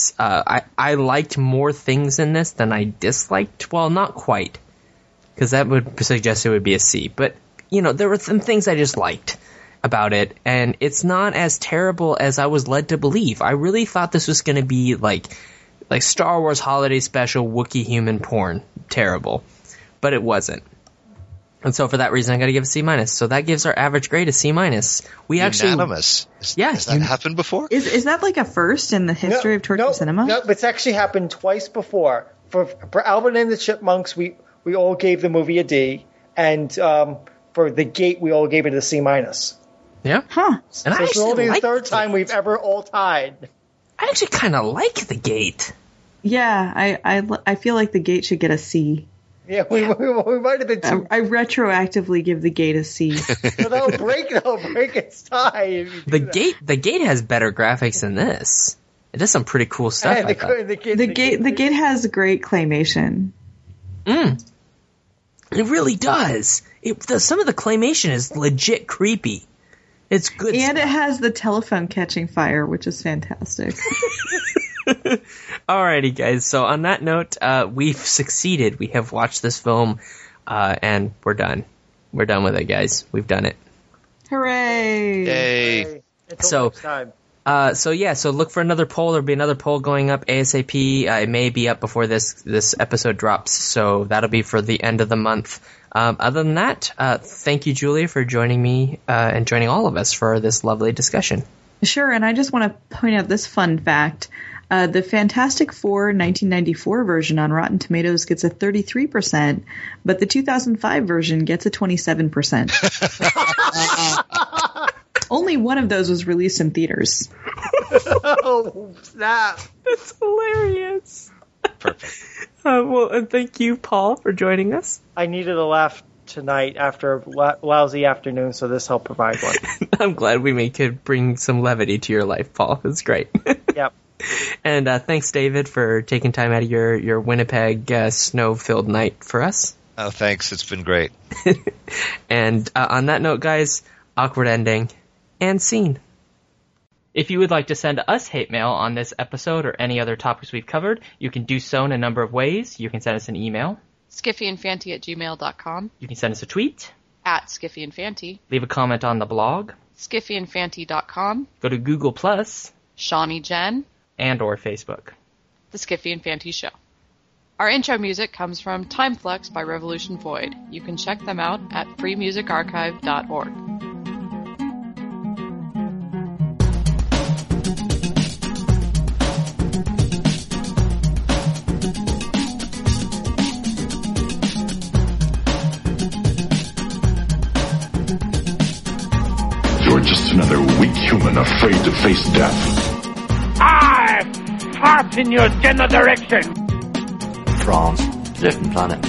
I liked more things in this than I disliked. Well, not quite, because that would suggest it would be a C. But, you know, there were some things I just liked about it, and it's not as terrible as I was led to believe. I really thought this was going to be like Star Wars Holiday Special Wookiee human porn. Terrible. But it wasn't. And so for that reason, I got to give a C-. So that gives our average grade a C-. We actually unanimous. Has that happened before? Is that like a first in the history of torture cinema? No, it's actually happened twice before. For Alvin and the Chipmunks, we all gave the movie a D, and for The Gate, we all gave it a C-. Yeah. Huh. And so it's only the third time we've ever all tied. I actually kind of like The Gate. Yeah, I feel like The Gate should get a C. Yeah, we might have been too. I retroactively give The Gate a C. So they'll break its tie. The Gate has better graphics than this. It does some pretty cool stuff. The Gate has great claymation. It really does. Some of the claymation is legit creepy. It's good. And it has the telephone catching fire, which is fantastic. Alrighty, guys. So on that note, we've succeeded. We have watched this film, and we're done. We're done with it, guys. We've done it. Hooray! Yay! Until next time. So look for another poll. There'll be another poll going up ASAP. It may be up before this episode drops, so that'll be for the end of the month. Other than that, thank you, Julia, for joining me and joining all of us for this lovely discussion. Sure, and I just want to point out this fun fact. The Fantastic Four 1994 version on Rotten Tomatoes gets a 33%, but the 2005 version gets a 27%. Only one of those was released in theaters. Oh, snap. That's hilarious. Perfect. And thank you, Paul, for joining us. I needed a laugh tonight after a lousy afternoon, so this helped provide one. I'm glad we could bring some levity to your life, Paul. It's great. Yep. And thanks, David, for taking time out of your Winnipeg snow-filled night for us. Oh, thanks. It's been great. And on that note, guys, awkward ending and scene. If you would like to send us hate mail on this episode or any other topics we've covered, you can do so in a number of ways. You can send us an email. SkiffyandFanty@gmail.com. You can send us a tweet. @SkiffyandFanty. Leave a comment on the blog. SkiffyandFanty.com. Go to Google+. Shawnee Jen. And or Facebook. The Skiffy and Fanty Show. Our intro music comes from Time Flux by Revolution Void. You can check them out at freemusicarchive.org. You're just another weak human afraid to face death. I fart in your general direction. France, different planet.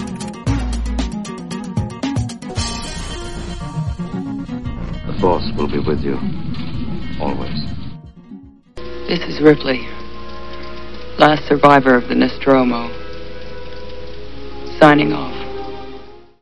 The Force will be with you, always. This is Ripley, last survivor of the Nostromo, signing off.